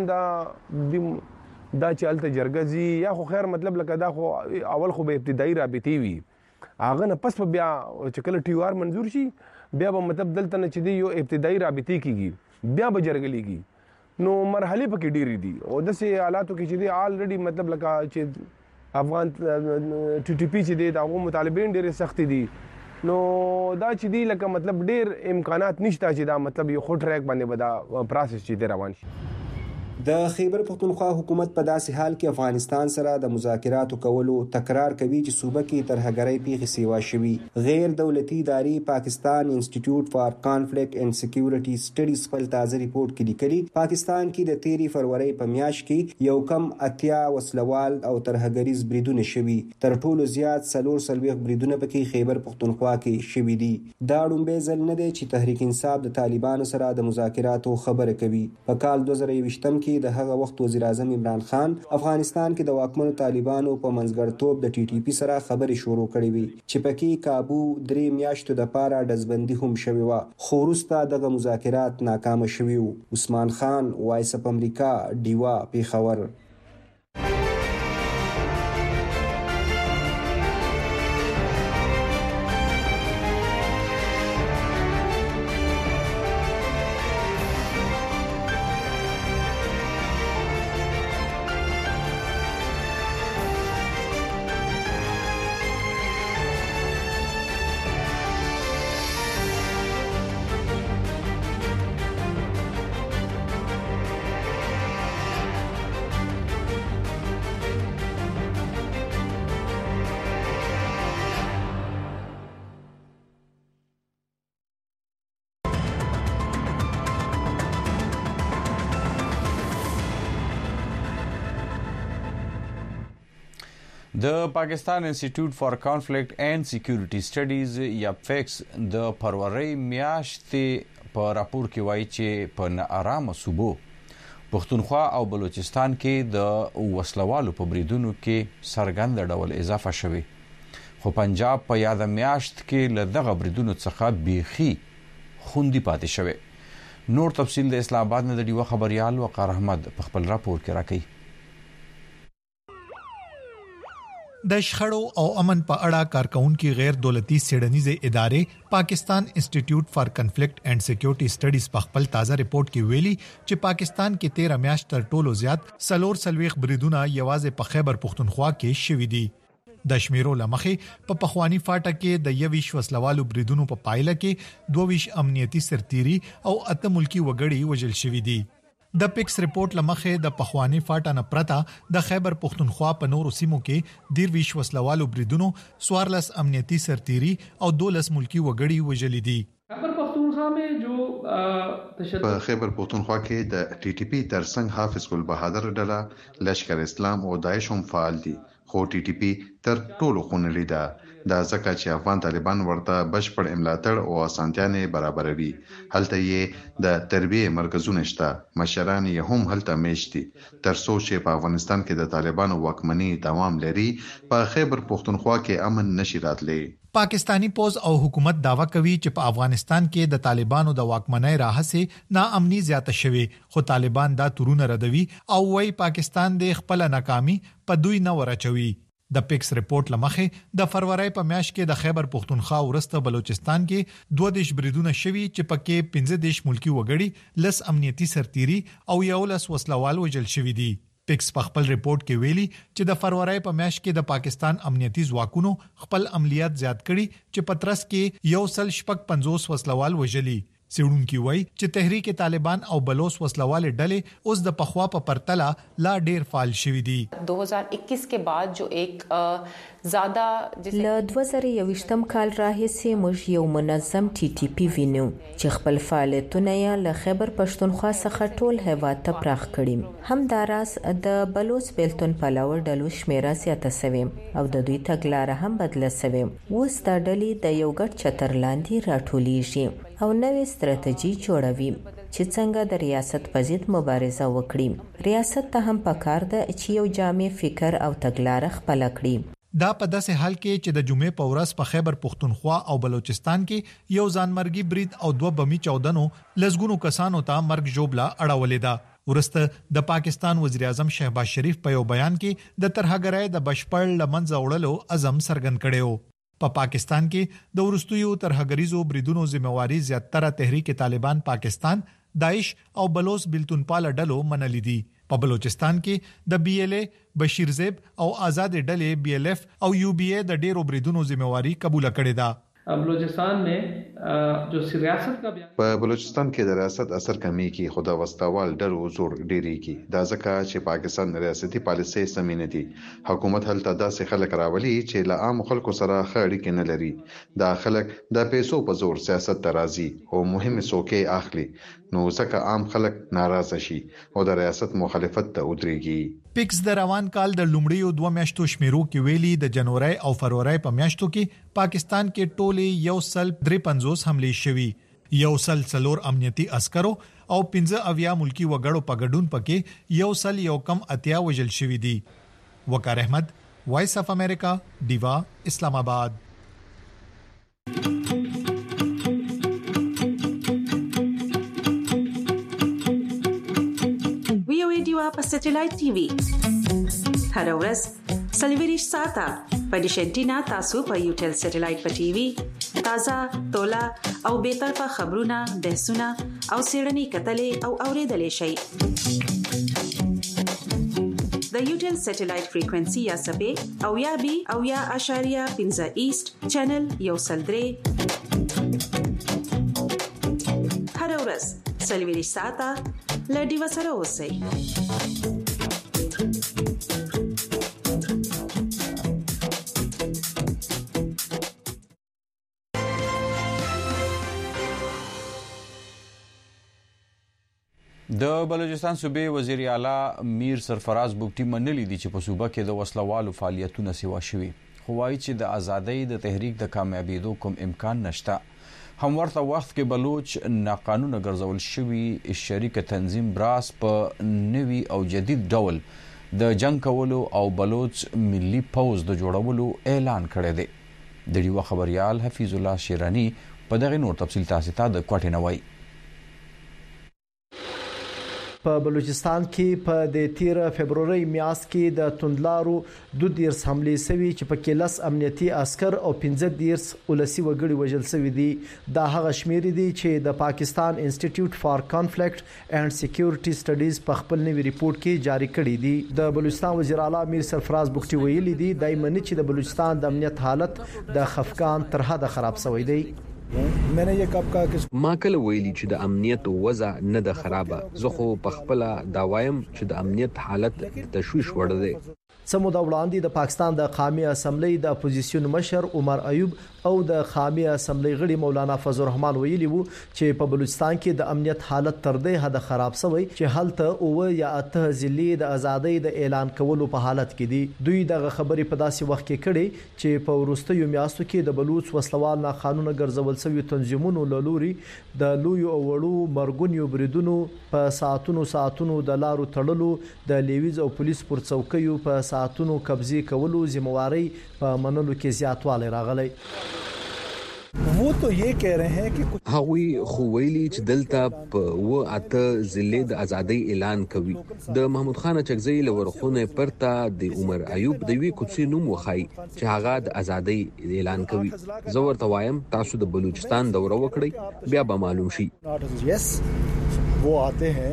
دا دا چې الته جرګزي یا خو خیر مطلب لکه دا خو اول خو به ابتدایي رابطې وي هغه نه پس په بیا چې کله ټي آر منظور شي بیا به مطلب دلته نه چې دی یو ابتدایي رابطې کیږي بیا به جرګه لیږي نو مرحله پکې ډېرې دي او داسې حالاتو کې چې دی آلریډي مطلب لکه چې افغان ټي ټي پی چې دی دا هغه مطالبین ډېرې سختې دي نو دا چې دی لکه مطلب ډېر امکانات نشته چې دا مطلب یو خو ټریک باندې به دا پروسس چې دی روان شي. د خیبر پختونخوا حکومت په داسې حال کې افغانستان سره د مذاکراتو کولو تکرار کوي چې صوبه کې ترهګرۍ پیښې سیوا شوي. غیر دولتي ادارې پاکستان انسټیټیوټ فار کانفلیکټ اینڈ سکیورټي سټډیز خپل تازه ریپورت کې لیکلي پاکستان کې د تیرې فروری په میاشت کې یو کم اتیا وسلوال او ترهګریز بریدونه شوي. تر ټولو زیات څلور څلوېښت بریدونه پکې خیبر پختونخوا کې شوي دي. دا لومړی ځل نه دی چې تحریک انصاف د طالبانو سره د مذاکراتو خبره کوي. په کال دوه زره یوویشتم کې د هغه وخت وزیر اعظم عمران خان افغانستان کې د واکمنو طالبانو په منځګړتوب د ټي ټي پی سره خبرې شروع کړې وي چې پکې کابو درې میاشتو د پاره ډزبندي هم شوې و خو وروسته دغه مذاکرات ناکام شوي وو. عثمان خان وایس اف امریکا ډیوا پیښور. د پاکستان انسټیټیوټ فار کانفلیکټ اینڈ سکیورټي سټډیز یا فیکس د فروری میاشتې په راپور کې وایي چې په ناارامه صوبو پښتونخوا او بلوچستان کې د وسلوالو په بریدونو کې سرګند ډول اضافه شوه خو پنجاب په یاد میاشت کې له دغه بریدونو څخه بیخي خوندي پاتې شوه. نور تفصیل د اسلام آباد نه د ډیوه خبريال وقار احمد په خپل راپور کې راکړي. د شخړو او امن په اړه کارکونکو غیر دولتي سیډنیزه ادارې پاکستان انسټیټیوټ فار کانفلیکټ اینڈ سکیورټي سټډیز په خپل تازه ریپورت کې ویلي چې پاکستان کې تیرہ میاشت تر ټولو زیات سلور سلويخ بریدونه یوازې په خیبر پختونخوا کې شوي دي. د شمیرو لمخې په پخوانی فاټه کې د یویش وسلوالو بریدونو په پایله کې دوه ویش امنیتي سرتيري او اته ملکی وګړي وژل شوي دي. د پیکس ریپورت لمخې د پخوانی فاټه نه پرته د خیبر پختونخوا په نورو سیمو کې ډیر ویش وسلوالو بریدونو سوارلس امنیتي سرتيري او دولس ملکی وګړي وژل دي. خیبر پختونخوا में जो په خیبر پختونخوا کې د ټي ټي پی ترڅنګ حافظ ګل بهادر ډله لشکر اسلام او داعش هم فعال دي خو ټي ټي پی تر ټولو خونلې ده دا ځکه چې افغان طالبان ورته بشپړ املاتړ او اسانتیانه برابروي. هلته یې د تربیه مرکزونه شته مشران یې هم هلته میشتي تر څو چې په افغانستان کې د طالبانو واکمنۍ دوام لري په خیبر پختونخوا کې امن نشي راتلی. پاکستانی پوز او حکومت داوا کوي چې په افغانستان کې د طالبانو د واکمنۍ راهسه ناامني زیاته شوه خو طالبان دا تورونه ردوي او وايي پاکستان د خپل ناکامي په دوی نه ورچوي. د پیکس ریپورت لمخې د فروری په میاشت کې د خیبر پختونخوا ورسته بلوچستان کې دوه دیش بریدونه شوي چې پکې پنځه دیش ملکی وګړي لس امنیتي سرتيري او یو لس وسلوال وژل شوي دي. پیکس په خپل ریپورت کې ویلي چې د فروری په میاشت کې د پاکستان امنیتي ځواکونو خپل عملیات زیات کړي چې پترس کې یو سل شپږ پنځوس وسلوال وژلي. سیړونکو وایي چې تحریک طالبان او بلوچ وسلوال ډلې اوس د پخوا په پرتله لا ډیر فعال شوي دي. दो हज़ार इक्कीस के बाद जो एक زیاده ل دوه زره یوویشتم کال راهیسې موږ یو منظم ټي ټي پی وینو چې خپل فعالیتونه یې له خیبر پښتونخوا څخه ټول هیواد ته پراخ کړي. همداراز د بلوچ بیلتون پلاور ډلو شمیره زیاته شوې او د دوی تګلارې هم بدله شوې. اوس دا ډلې د یو ګډ چتر لاندې راټولیږي او نوې ستراتیژي جوړوي چې څنګه د ریاست په ضد مبارزه وکړي. ریاست ته هم پکار ده چې یو جامع فکر او تګلارې خپل کړي. دا په داسې حال کې چې د جمعې په ورځ په خیبر پختونخوا او بلوچستان کې یو ځانمرګي برید او دوه بمي چاودنو لزګونو کسانو ته مرګ جوړلا اړولې ده. ورسته د پاکستان وزیر اعظم شهباز شریف په یو بیان کې د ترهګرۍ د بشپړ لمنځه وړلو عزم څرګند کړو. په پا پاکستان کې د ورستیو ترهګریزو بریدونو ذمہواری زیاتره تحریک طالبان پاکستان، داعش او بلوچ بیلتون پال ډلو منلې دي. په بلوچستان کې د بی ایل ای، بشیر زیب او آزاد ډلې بی ایل ایف او یو بی ای د ډیرو بریدونو ذمہواری قبول کړې ده. بلوچستان में जो ریاست کا په بلوچستان کې د ریاست اثر کمی کې خدا واستوال ډرو زور ډیری کې دا ځکه چې پاکستان ریاستي پالیسي سمینه دي. حکومت هلته داسې خلک راولي چې له عام خلکو سره خړی کې نه لري. دا خلک د پیسو په زور سیاست ته راځي او مهمه څوکۍ اخلي، نو ځکه عام خلک ناراضه شي او د ریاست مخالفت ته ودرېږي. پیکس د روان کال د لومړیو دوه میاشتو شمیرو کې ویلي د جنوري او فروری په میاشتو کې پاکستان کې ټولې یو سل درې پنځوس حملې شوي، یو سل څلور امنیتي عسکرو او پنځه اویا ملکی وګړو په ګډون پکې یو سل یو کم اتیا وژل شوي دي. وقار احمد، وایس اف امریکا، دیوا، اسلام آباد. دیوا په سټلایټ ټي وي هر ورځ سلویریش ساته په ډیشنټینا تاسو په یوټل سټلایټ په ټي وي تازه تولا او به طرفه خبرونه، بحثونه او سیړنی کتلې او اوریدلې شي. د یوټل سټلایټ فریکوئنسي یا سبې او یا بي او یا اشاریه پنځه ایست چینل یو سلدري هر ورځ سلویریش ساته لډي وسره اوسئ. د بلوچستان صوبې وزیر اعلی میر سرفراز بوګټي منلي دي چې په صوبه کې د وسلوالو فعالیتونه سیوا شوي، خو وايي چې د ازادۍ د تحریک د کامیابیدو کوم امکان نشته. هم ورته وخت کې بلوچ ناقانونه ګرځول شوی شریک تنظیم براس په نوي او جدید ډول د جنگ کولو او بلوچ ملي پوز د جوړولو اعلان کړی دی. د ډیوا خبريال حفیظ الله شیرانی په دغه نور تفصیل تاسو ته د کوټې نوای. په بلوچستان کې په د تیر فبرवरी میاشت کې د توندلارو دوه دیرس حملې سوي چې په کې لس امنیتي عسكر او پنځه دیرس ولسی وګړي وژل شوي دي. دا هغه شمیر دي چې د پاکستان انسټیټیوټ فار کانفلیکټ اینڈ سکیورټي سټډیز په خپل نوي ریپورت کې جاری کړی دي. د بلوچستان وزیر اعلی میر سرفراز بوګټي ویلي دي دایمنه چې د بلوچستان د امنیت حالت د خفقان تر حده خراب شوی دی. میں نے یہ کب کہا کہ ما کله ویلي چې د امنیت وضع نه د خرابه، زه خو په خپل دا وایم چې د امنیت حالت تشویش وړ دی. سمودا وړاندې د پاکستان د قومي اسمبلی د اپوزیسیون مشر عمر ایوب او د قومي اسمبلی غړي مولانا فضل الرحمن ویلي وو چې په بلوچستان کې د امنیت حالت تر دې حد خراب شوی چې هلته او یا اته ضلعې د ازادۍ د اعلان کولو په حالت کې دي. دوی دغه خبرې په داسې وخت کې کړي چې په ورستیو میاشتو کې د بلوچ وسلوال نه قانون ګرځول شوی تنظیمونو لوري د لوی او وړو مرګونیو بریدونو په ساعتونو ساعتونو د لارو تړلو د لیویز او پولیس پر څوکیو په ساعتونو قبضه کولو ذمہواری په منلو کې زیاتوالی راغلی. वो तो ये कह रहे हैं कि هغوی خو ویلي چې دلته په و اته ضلع د ازادۍ اعلان کوي. د محمود خان چغزی لورخونه پرته د عمر ایوب د وی کوڅې نوم وخای چې هغه د ازادۍ اعلان کوي. زه ورته وایم تاسو د بلوچستان دوره وکړئ بیا به معلوم شي. यस वो आते हैं.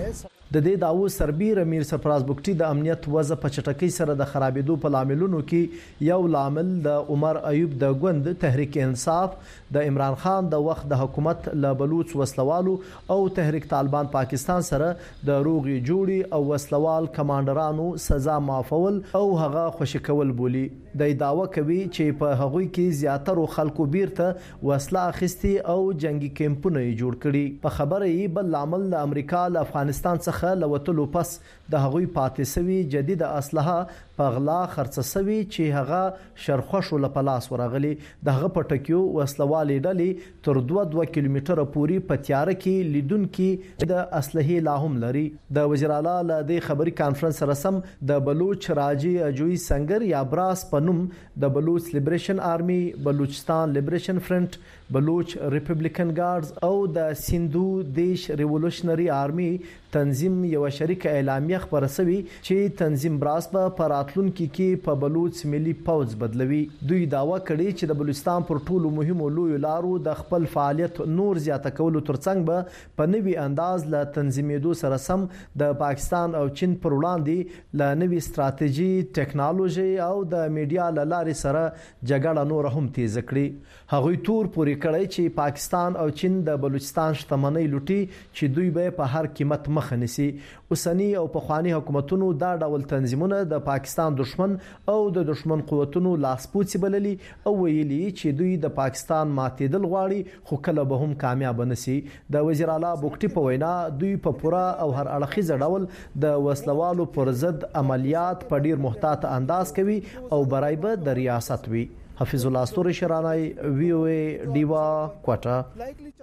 د دې داو سربیر امیر سرفراز بوکټي د امنیت وضع په چټکۍ سره د خرابېدو په لاملونو کې یو لامل د عمر ایوب د ګوند تحریک انصاف د عمران خان د وخت د حکومت له بلوچ وسلوالو او تحریک طالبان پاکستان سره د روغي جوړي او وسلوال کمانډرانو سزا معافول او هغه خوشی کول بولی. د داوا کوي چې په هغوی کې زیاتره خلکو بیرته وسله اخیستي او جنگي کیمپونه جوړ کړي. په خبره یې بل عمل د امریکا له افغانستان څخه لوتلو پس د هغوی پاتې سوي جدید اسلحه په غلا خرڅ سوي چې هغه شرخوشو لپلاس ورغلي. دغه پټکیو وسلوالې ډلې تر دوه دوه کیلومتره پوري په تیار کې لیدونکو د اسلحې لاهم لري. د وزیر اعلی له دې خبري کانفرنس رسم د بلوچ راجي اجوي سنگر یا براس پنوم د بلوچ لیبریشن آرمي، بلوچستان لیبریشن فرنٹ، بلوچ ریپبلیکن ګارډز او د سیندو دیش ریولوشنری آرمي تنظیم یو شریک اعلامیه خبره سوي چې تنظیم براس په پراتلونکو کې په بلوچ ملي پوز بدلوي. دوی داوا کړي چې د بلوچستان پر ټولو مهمو لوی لارو د خپل فعالیت نور زیاته کولو ترڅنګ به په نوي انداز له تنظیمېدو سره سم د پاکستان او چین پر وړاندې له نوي ستراتیژي، ټیکنالوژي او د میډیا له لارې سره جګړه نور هم تیز کړي. هغوی تور پوري کړی چې پاکستان او چین د بلوچستان شتمنۍ لوټي چې دوی به په هر قیمت مخه نیسي. اوسنی او پخوانی حکومتونو دا ډول تنظیمونه د پاکستان دشمن او د دشمن قوتونو لاسپوڅي بللي او ویلي چې دوی د پاکستان ماتېدل غواړي خو کله به هم کامیاب نشي. د وزیر اعلی بوکټي په وینا دوی په پوره او هر اړخیز ډول د وسلوالو پر ضد عملیات په ډیر محتاط انداز کوي او برایبه د ریاست وی. حفیظ الله استوري شرانای وی او ای دیوا کوټه.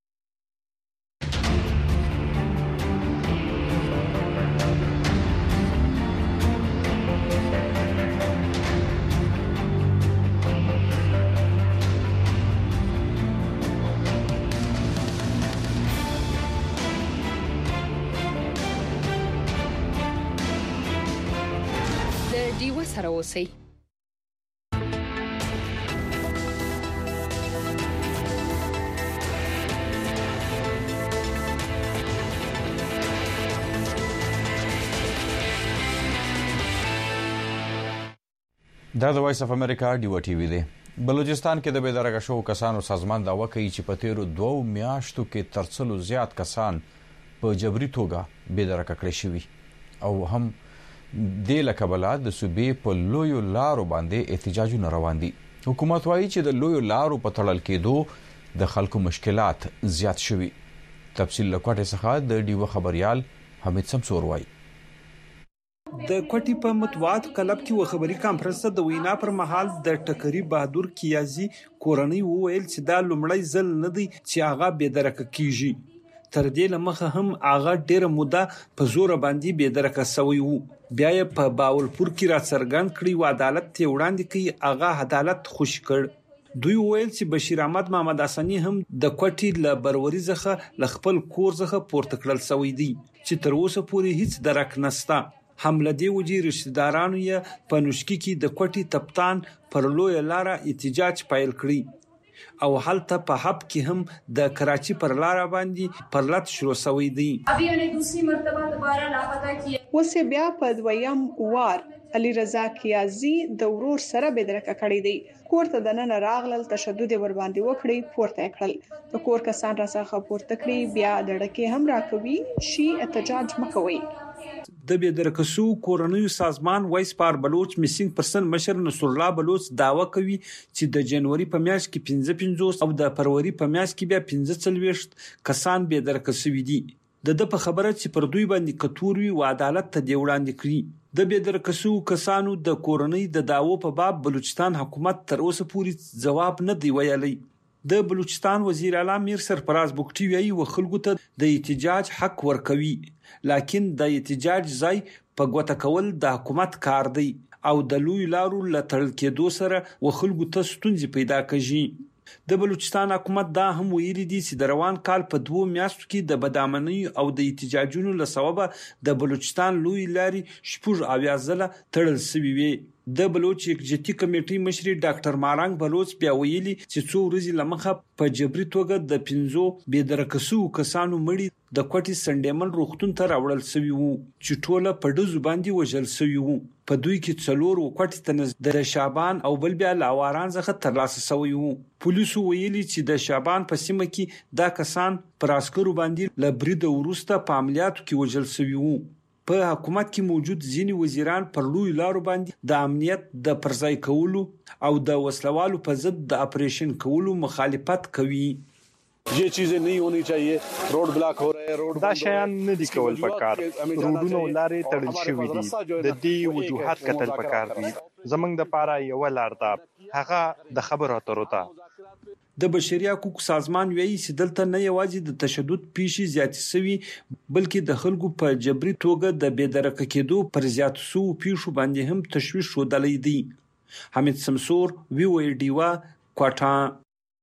د دیوا سره اوسئ. دا د وایس اف امریکا ډیوا ټي وی دی. بلوچستان کې د بېدرګه شو کسانو سازمان دا وکړي چې په تیرو دوه میاشتو کې ترڅلو زیات کسان په جبري توګه بېدرګه کړي شوي او هم د لکبلا د صوبې په لویو لارو باندې احتجاجونه روان دي. حکومت وايي چې د لویو لارو په تړل کېدو د خلکو مشکلات زیات شوي. تفصیل لکوټه څخه د ډیوا خبريال حمید سمسور وايي. د کوټي په مطبوعات کلب کې و خبري کانفرنس د وینا پر مهال د ټکری بهادر کیازي کورنۍ وویل چې دا لومړی ځل نه دی چې هغه بېدرکه کیږي. تر دې لمخه هم هغه ډېر موده په زور باندې بېدرکه سوی وو. بیا یې په باولپور کې را څرګند کړی و عدالت ته وړاندې کوي هغه عدالت خوش کړ. دوی ویل چې بشیر احمد محمد حسنی هم د کوټي له بروري څخه ل خپل کور څخه پورته کړل سوی دی چې تر اوسه پورې هیڅ درک نستا. حمله دی وجې رشتہ دارانو یې په نوشکی کې د کوټي تپتان پر لوی لار احتجاج پیل کړی او هلته په حب کې هم د کراچي پر لار باندې پرلط شروع شوی دی. ابي انه دوسری مرتبه دوباره لاپتا کیه. وسه بیا په دویم وار علي رضا کیازي د ورور سره بدرکه کړی دی. کورته د نن راغلل تشدد ور باندې وکړي پورته کړل. د کور کسان را څخه پورته کړی بیا دړکه هم راکوي شي احتجاج مکوي. د بېدرکسو کورنیو سازمان وایس پار بلوچ میسینګ پرسن مشر نصر الله بلوچ داوا کوي چې د جنوري په میاشت کې پنځه پنځوس او د فروری په میاشت کې بیا پنځه څلوېښت کسان بېدرکسوي دي. د د په خبره چې پر دوی باندې کتوروي او عدالت ته دی وړاندې کړي. د بېدرکسو کسانو د کورنۍ د داوو په باب بلوچستان حکومت تر اوسه پورې جواب نه دی ویلی. د بلوچستان وزیر اعلی میر سرفراز بوکټي ویلي و خلکو ته د احتجاج حق ورکوي لکن د احتجاج ځای په ګوته کول د حکومت کار دی او د لوی لارو لټړل کېدو سره و خلکو ته ستونزې پیدا کړي. د بلوچستان حکومت دا هم ویلي دي چې د روان کال په دوه میاشتو کې د بدامنۍ او د احتجاجونو له سببه د بلوچستان لوی لارې شپږ اویا ځله تړل شوې وي. د بلوچ یکجهتي کمیټې مشر ډاکټر مارنګ بلوچ بیا ویلي چې څو ورځې لمخه په جبري توګه د پنځو بېدرکسو کسانو مړي د کوټي سندېمل روغتون ته راوړل شوی وو چې ټوله په ډزو باندې وژل شوی وو. په دوی کې څلور وکټ تنز د شعبان او بل بیا لاواران څخه ترلاسه شوی وو. پولیسو ویلي چې د شعبان په سیمه کې دا کسان پر عسکرو باندې لبري د ورسته په عملیاتو کې وژل شوی وو. په حکومت کې موجود ځینی وزیران پر لوی لارو باندې د امنیت د پرځای کولو او د وسلوالو په ضد د اپریشن کولو مخالفت کوي. ये चीजें नहीं होनी चाहिए, रोड ब्लॉक हो रहे हैं, रोड دا شیان نه دي کول پکار. روډونو لارې تړل شوې دي. د دې وجوهات کتل پکار دي. زمنګ د پاره یو لار ده هغه د خبرو اترو ته. د بشري حقوقو سازمان وایي چې دلته نه یوازې د تشدد پیښې زیاتې شوي بلکې د خلکو په جبري توګه د بېدرکه کېدو پر زیاتو شوو پیښو باندې هم تشویش ښودلی دی. حمید سمسور وی او ډیوا کوټا.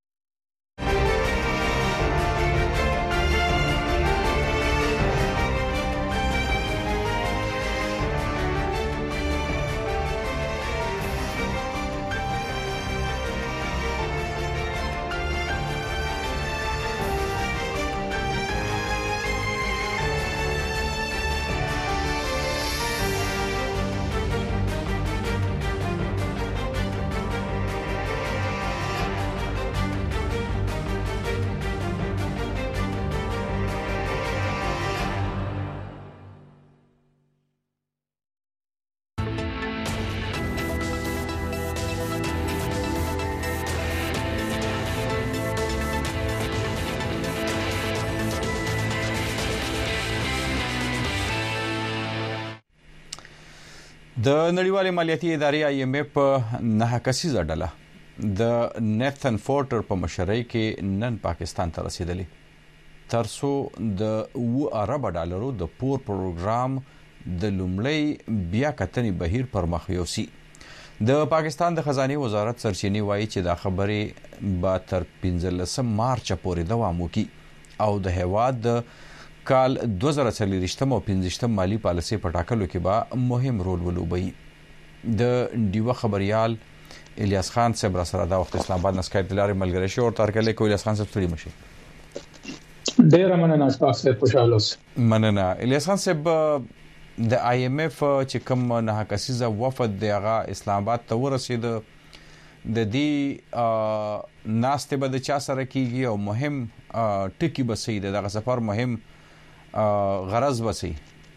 د نړیوال مالیاتي ادارې آی ایم اف نه کسیزه ډله د نیتن فورټر په مشرۍ کې نن پاکستان ته رسیدلې ترڅو د و ارب ډالرو د پور پروګرام د لومړی بیا کتنې بهیر پر مخ یوسي. د پاکستان د خزانه وزارت سرچینی وایي چې دا خبرې به تر پنځلسم مارچ پورې دوام وکړي او د هیواد د کال دوه زره څلور او پنځه مالی پالیسي په ټاکلو کې به مهم رول ولوبي. د ډیوه خبريال الیاس خان صاحب را سره دا وخت اسلام آباد نسکایپ دلاري ملګری شو او ترکلې کو الیاس خان صاحب ستړي مشي. ډیر مننه تاسو په خوشاله اوسئ. مننه الیاس خان صاحب. د آی ایم اف چې کوم نه کسیزه وفد دغه اسلام آباد ته ورسید د دې ناسته به د چا سره کیږي او مهم ټکی به سي دغه سفر مهم غرض وسی.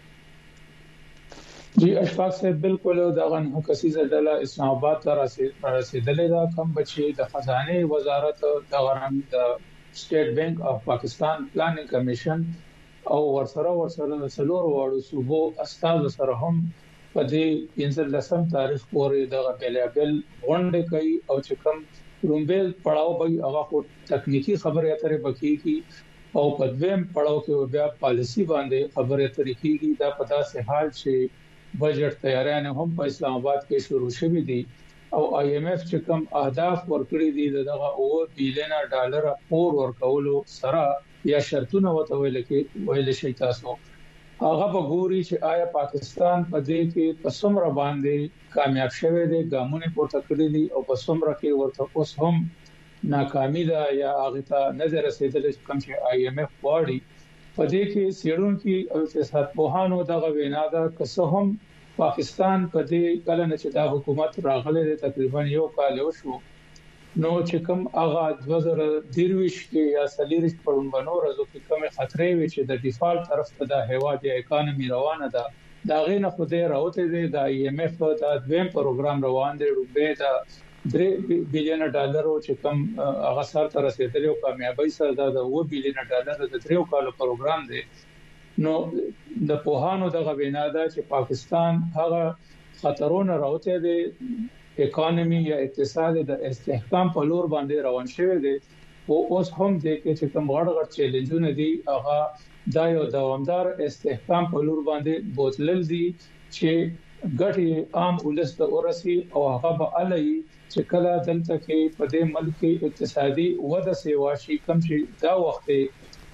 جی اشفاق سے بالکل دغه نه کسیزه ډله اسلام آباد ته رسیدلې ده کوم بچي د خزانه وزارت د غرام د سټیټ بانک اف پاکستان پلانینګ کمیشن او ورسره ورسره سلور واړو صوبو استاد سره هم په دې پنځلسم تاریخ پورې دغه بلیابل غونډه کوي او چې کوم رومبل پړاو به هغه تکنیکی خبرې اترې بکی کی او په دویم پړاو کې بیا پالیسی باندې خبرې اترې کیږي. دا په داسې حال چې بجټ تیارانه هم په اسلام آباد کې شروع شوې دي او آی ایم اف چې کوم اهداف ورکړي دي دغه او بیلیون ډالر پور ورکولو سره یا شرطونه وته ویل کې ویل شي تاسو هغه به ګوري چې آیا پاکستان په دې کې په څومره باندې کامیاب شوه دی ګامونه پورته کړی دي او په څومره کې ورته اوس هم ناکامي ده یا هغه ته نظر رسیدل کوم چې آی ایم اف واړي. په دې کې سیړونکو او اقتصاد پوهانو دغه وینا ده که هم پاکستان په دې کله نه چې دا حکومت راغله تقریبا یو کال وشو نو چې کوم هغه دوه زره درویش کې یا سلیریش پرونبنو راځو کې کوم خطرې وي چې د ډیفالت طرف ته د هیواد اکانومي روانه ده دا غینه خوده راوته دي د آی ایم اف د دویم پروګرام روان دي روبه د درې بلین ډالر چې کوم هغه سره تر رسیدلی او کامیابی سره د و بلین ډالر د تریو کالو پروګرام دی. نو د پوهانو دغه وینا ده چې پاکستان هغه خطرونه راوته دي اکانومي یا اقتصاد د استحکام په لور باندې روان شوی دی او اوس هم د چې کوم غړ غړ چیلنجونه دي هغه د یو دوامدار استحکام په لور باندې بوتلل دي چې ګټي عام ولست اورسي او هغه به علي چې کله دلته کې په دې ملک کې اقتصادي وده سیوا شي کم شي دا وخت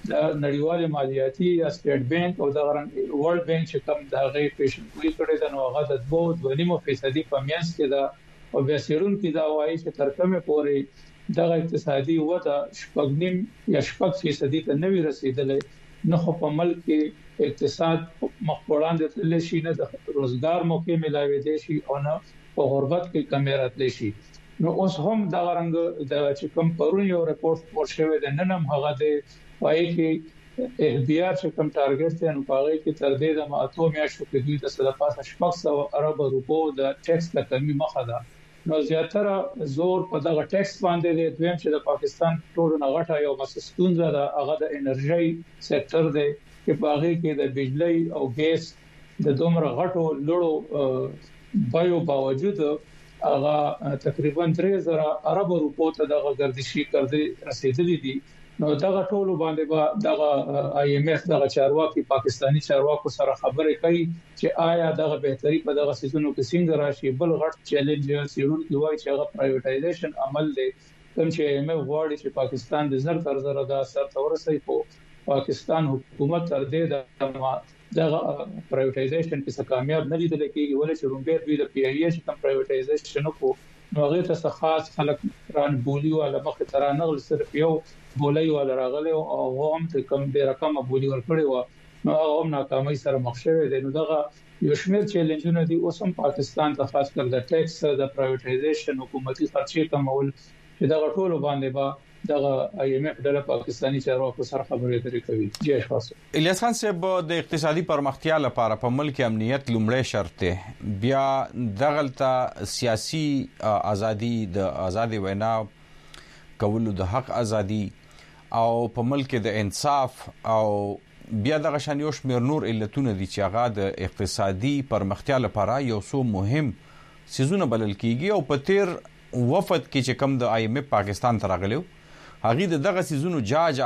د نړیوال مالیاتي یا سټیټ بانک او د ورلد بانک چې کوم د هغه پیشنګوئی کړي د نو هغه د دوه نیم فیصدي په میانس کې دا او بیا سیرون کې دا وایي چې تر کومه پورې د اقتصادي وده شپږ نیم یا شپږ فیصدي ته نوي رسیدلې نو په ملک کې اقتصاد مخبران د تل شي نه د روزګار موقع ملاوي دي شي او نه په غربت کې کمی راتلی شي نو اوس هم دا رنګ د چې کوم پرون یو رپورت ورشوي د ننم هغه د وایي کې اف بي ار چې کوم ټارګټ ته نو پاره کې تر دې د ماتو میاشتو کې دوی د سره پاسه شپږ سوه ارب روپو د ټیکس د کمی مخه ده نو زیاتره زور په دغه ټیکس باندې دی دویم چې د پاکستان ټول نغټه یو مسستونزه ده هغه د انرژي سېکټر دی چې باغې کې د بجلی او ګیس د دومره غټو لړو بایو باوجود هغه تقریبا درې زره ارب روپو ته دغه گردشي کړې رسیدلې دي نو دغه ټول باندې با دغه آی ایم ایف دغه چارواکي پاکستانی چارواکو سره خبرې کوي چې آیا دغه بهتري په دغه سيزونو کې څنګه راشي بل غټ چیلنج سیرون کې وایي چې هغه پرایویټایزیشن عمل دی کوم چې آی ایم ایف غواړي چې پاکستان د زر تر زر د اثر تورسي په پاکستان حکومت تر دې د دغه پرایویټایزیشن کې څه کامیاب نه لیدل کېږي ولې چې رومبیر دوی د پی ای ای کوم پرایویټایزیشن کو نو هغه ته خاص خلک ران بولی ولا مخ تر نه صرف یو بولای ولا راغله او هم ته کم ډیر کم بولی ورکړي و نو هغه هم ناکامۍ سره مخ شوی دی نو دغه یو شمېر چیلنجونه دي اوس هم پاکستان ته خاص کر د ټیکس د پرایویټایزیشن حکومتي خرچې کمول چې دغه ټول باندې با دغه آی ایم ایف د پاکستانی چارواکو سره خبرې اترې کوي جی اشخاص الیاس خان صاحب د اقتصادي پرمختیا لپاره په ملک امنیت لومړی شرط دی بیا دغلطه سیاسي ازادي د ازادي وینا کولو د حق ازادي او په ملک د انصاف او بیا دغه شان یو شمېر نور علتونه دي چې هغه د اقتصادي پرمختیا لپاره یو څو مهم سيزونه بلل کیږي او په تیر وفد کې چې کم د آی ایم ایف پاکستان ته راغلیو هغه د دغه سيزونو جاج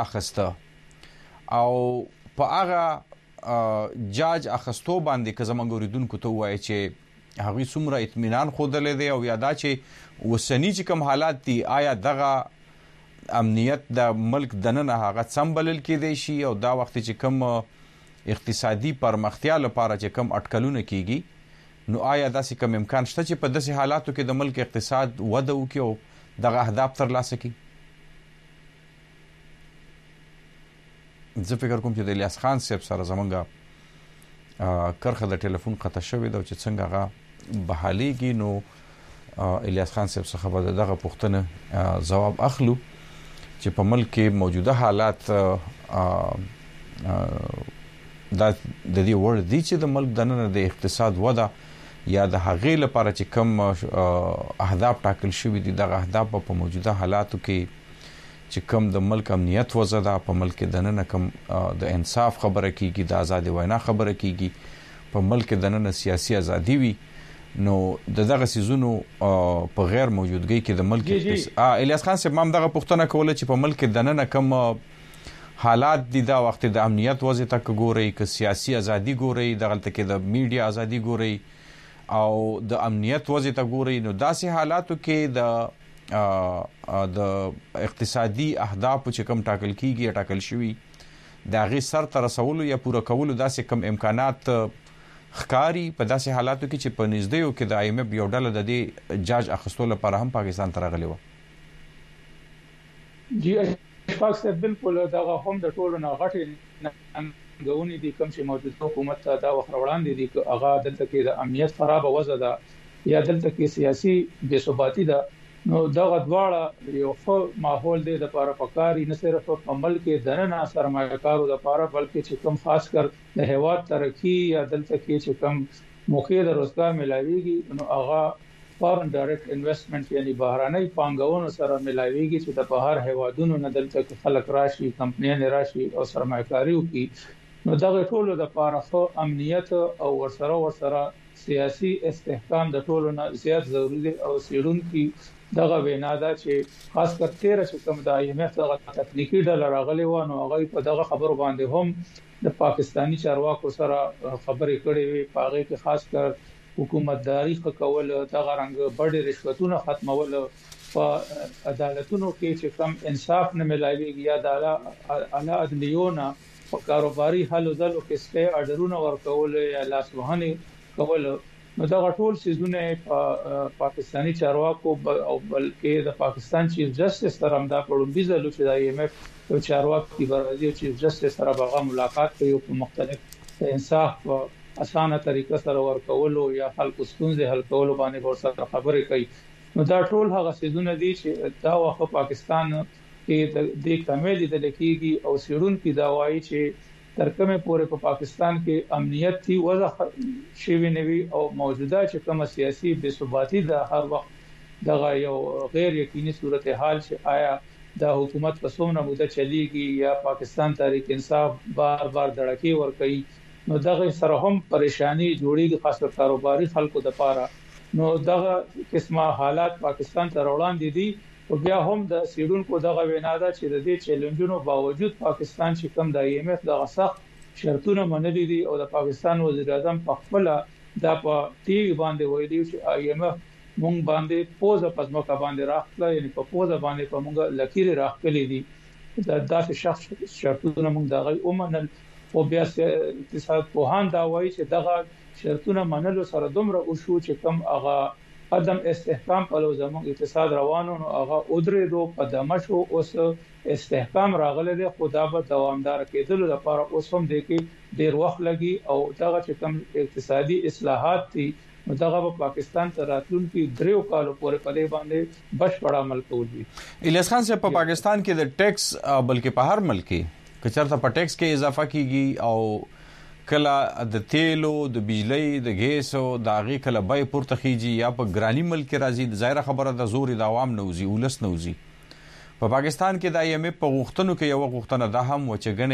اخسته او په هغه جاج اخستو باندې که زمونږ اوریدونکو ته وایي چې هغه څومره اطمینان خوده دی او یادا چې وسنی چې کوم حالات دي آیا دغه امنیت د ملک دننه هغه سمبلل کېدی شي او دا وخت چې کوم اقتصادي پرمختیا لپاره چې کوم اټکلونه کیږي نو آیا داسې کوم امکان شته چې په داسې حالاتو کې د ملک اقتصاد وده وکړي او دغه اهداف ترلاسه کړي زه فکر کوم چې د الیاس خان صاحب سره زمونږه کرخه د ټلیفون قطع شوې ده چې څنګه هغه بحاليږي نو الیاس خان صاحب څخه به دغه پوښتنه جواب اخلو چې په ملک کې موجوده حالات د دې ور دي چې د ملک دننه د اقتصاد وده یا د هغې لپاره چې کوم اهداف ټاکل شوي دي دغه اهداف په موجوده حالاتو کې چې کوم د ملک امنیت وزدا په ملک دننه کوم د انصاف خبره کیږي د آزادي وینا خبره کیږي په ملک دننه سیاسي ازادي وي نو دغه سيزونو په غیر موجودګۍ کې د ملک الیاس خان صاحب مام دغه پوښتنه کوله چې په ملک دننه کوم حالات دي دا وخت د امنیت وضع تک ګوري ک سیاسي ازادي ګوري دغلته کې د میډیا ازادي ګوري او د امنیت وضع تک ګوري نو داسې حالاتو کې د د اقتصادي اهداف چې کوم ټاکل کیږي ټاکل شوی د غي سر تر رسولو یا پوره کولو داسې کوم امکانات خکاری په داسې حالاتو کې چې په نږدېو کې د آی ایم ایف یو ډله د دې جاج اخستو لپاره هم پاکستان ته راغلی و جی اشفاق صاحب بالکل دا هم د ټولو نه غټي غونې دي کوم چې موجود حکومت ته دا وخت وړاندې دي چې هغه دلته کې د امنیت خراب وضع ده یا دلته کې سیاسي بې ثباتی ده نو دغه دواړه یو ښه ماحول دی د لپاره پکاري نه صرف په ملک کې دننه سرمایه‌کارو د لپاره بلکې چې کوم خاص کر د هیواد ترقی یا دلته کې چې کوم موقع د روزګار ملاويږي نو هغه فارن ډایرکټ انویسټمنټ یعنی بهراني پانګونو سره ملاويږي چې د بهر هیوادونو نه دلته کې خلک راشي کمپنیان راشي او سرمایه‌کاري وکړي نو دغه ټولو د لپاره خو امنیت او ورسره ورسره سیاسي استحکام د ټولو نه زیات ضروری دی او سیرون کې دغه وینا دا چې خاص کر تیر چې کوم د آی ایم ایف دغه تکنیکی ډله راغلی و نو هغه په دغه خبرو باندې هم د پاکستانی چارواکو سره خبرې کړې وي په هغه کې خاص کر حکومتداري کول دغه رنګ بډې رشوتونه ختمول په عدالتونو کې چې کم انصاف نه ملایوي یا د اعلی عدلیونه په کاروباري حل او ځلو کې سټي اډرونه ورکول یا لاسوهنه کول نو دا ټول سيزونه په پاکستانی چارواکو او بلکې د پاکستان چیف جسټس سره هم دا پړومبي زلو چې د آی ایم ایف او چارواکي برازیل چیف جسټس سره به ملاقات کوي په مختلف انصاف او اسانه طریقه سره ورکول یا خلکو ستونزې حل کول باندې ورسره خبرې کوي نو دا ټول هغه سيزونه دي چې دا وخت پاکستان کې د کمیلي د لکېږي او سیرون کې دا وایي چې ترکمه پورې په پاکستان کې امنیت تي وضع شوی نوي او موجوده چې کومه سیاسي بے ثباتی د هر وخت دغه یو غیر یقیني صورتحال چې آیا د حکومت په څومره موده چلیږي یا پاکستان تحریک انصاف بار بار دړکی ور کوي نو دغه سره هم پریشانی جوړیږي خاصه کاروباري خلکو د پاره نو دغه قسمه حالات پاکستان ته وړاندې دي او بیا هم د سیډونکو دغه وینا ده چې د دې چیلنجونو باوجود پاکستان چې کوم د آی ایم ایف دغه سخت شرطونه منلي دي او د پاکستان وزیر اعظم په خپل د په ټي وي باندې ویلي چې آی ایم ایف مونږ باندې پوزه پزماکه باندې راخله یعنی په پوزه باندې په مونږ لکیر راخلي دي دا داسې شخص شرطونه مونږ دغه ومنل او بیا اقتصاد په هان دا وایي چې دغه شرطونه منلو سره دومره او شو چې کم هغه عدم استحکام په لور زموږ اقتصاد روانو نو هغه اودرې دو په دمشق اوس استحکام راغله د خدا به دوامدار کېدل لپاره اوس هم د کې ډیر وخت لګي او دغه چې کوم اقتصادي اصلاحات دي نو دغه په پاکستان ته راتلونکي دریو کالو پورې په دې باندې بشپړ عمل کوي الیاس خان صاحب په پاکستان کې د ټیکس بلکې په هر ملک کې کچرته په ټیکس کې اضافه کیږي او کله د تیلو د بجلی د ګیسو د هغه کله بای پورته خيږي یا په ګرانی ملک راځي د ظاهر خبره د زور د عوام نوزي ولس نوزي په پاکستان کې د آی ایم ایف په غوښتنو کې یو غوښتنه ده هم و چې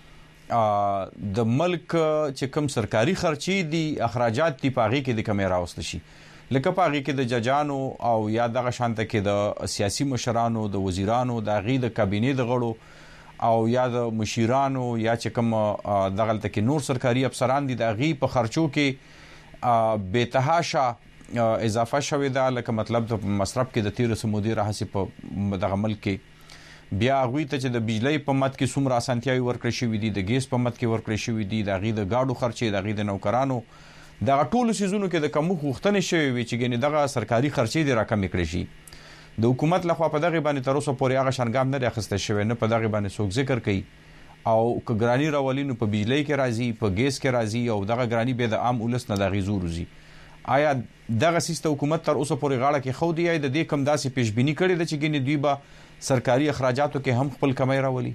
غنه د ملک چې کوم سرکاري خرچي دي اخراجات دي پاغي کې د کیمرا وسل شي لکه پاغي کې د ججانو او یا دغه شانته کې د سیاسي مشرانو د وزیرانو د غي د کابینه د غړو او یا د مشیرانو یا چې کوم دغلت کې نور سرکاري افسران دي د غي په خرچو کې به تهاشا اضافه شوې ده لکه مطلب د مصرف کې د تیر سمودي راهسي په دغه ملک کې بیا غوي ته چې د بجلی په مت کې څومره اسانتیاوي ورکړې شوې دي د ګیس په مت کې ورکړې شوې دي د غي د گاډو خرچې د غي د نوکرانو د ټولو سيزونو کې د کمو غوښتنې شوې وي چې ګنې دغه سرکاري خرچې دي راکمې کړې شي د حکومت لخوا په دغه باندې تر اوسه پورې هغه شنګام نه راخسته شوی نه په دغه باندې څوک ذکر کوي او کګرانی راولینو په بجلی کې راځي په ګیس کې راځي او دغه ګرانی به د عام ولس نه دغه زورزي آیا دغه سیستم حکومت تر اوسه پورې غاړه کې خو دی د دې کم داسې پیشبینی کړي د چې ګنې دوی به سرکاري اخراجاتو کې هم خپل کمای راولي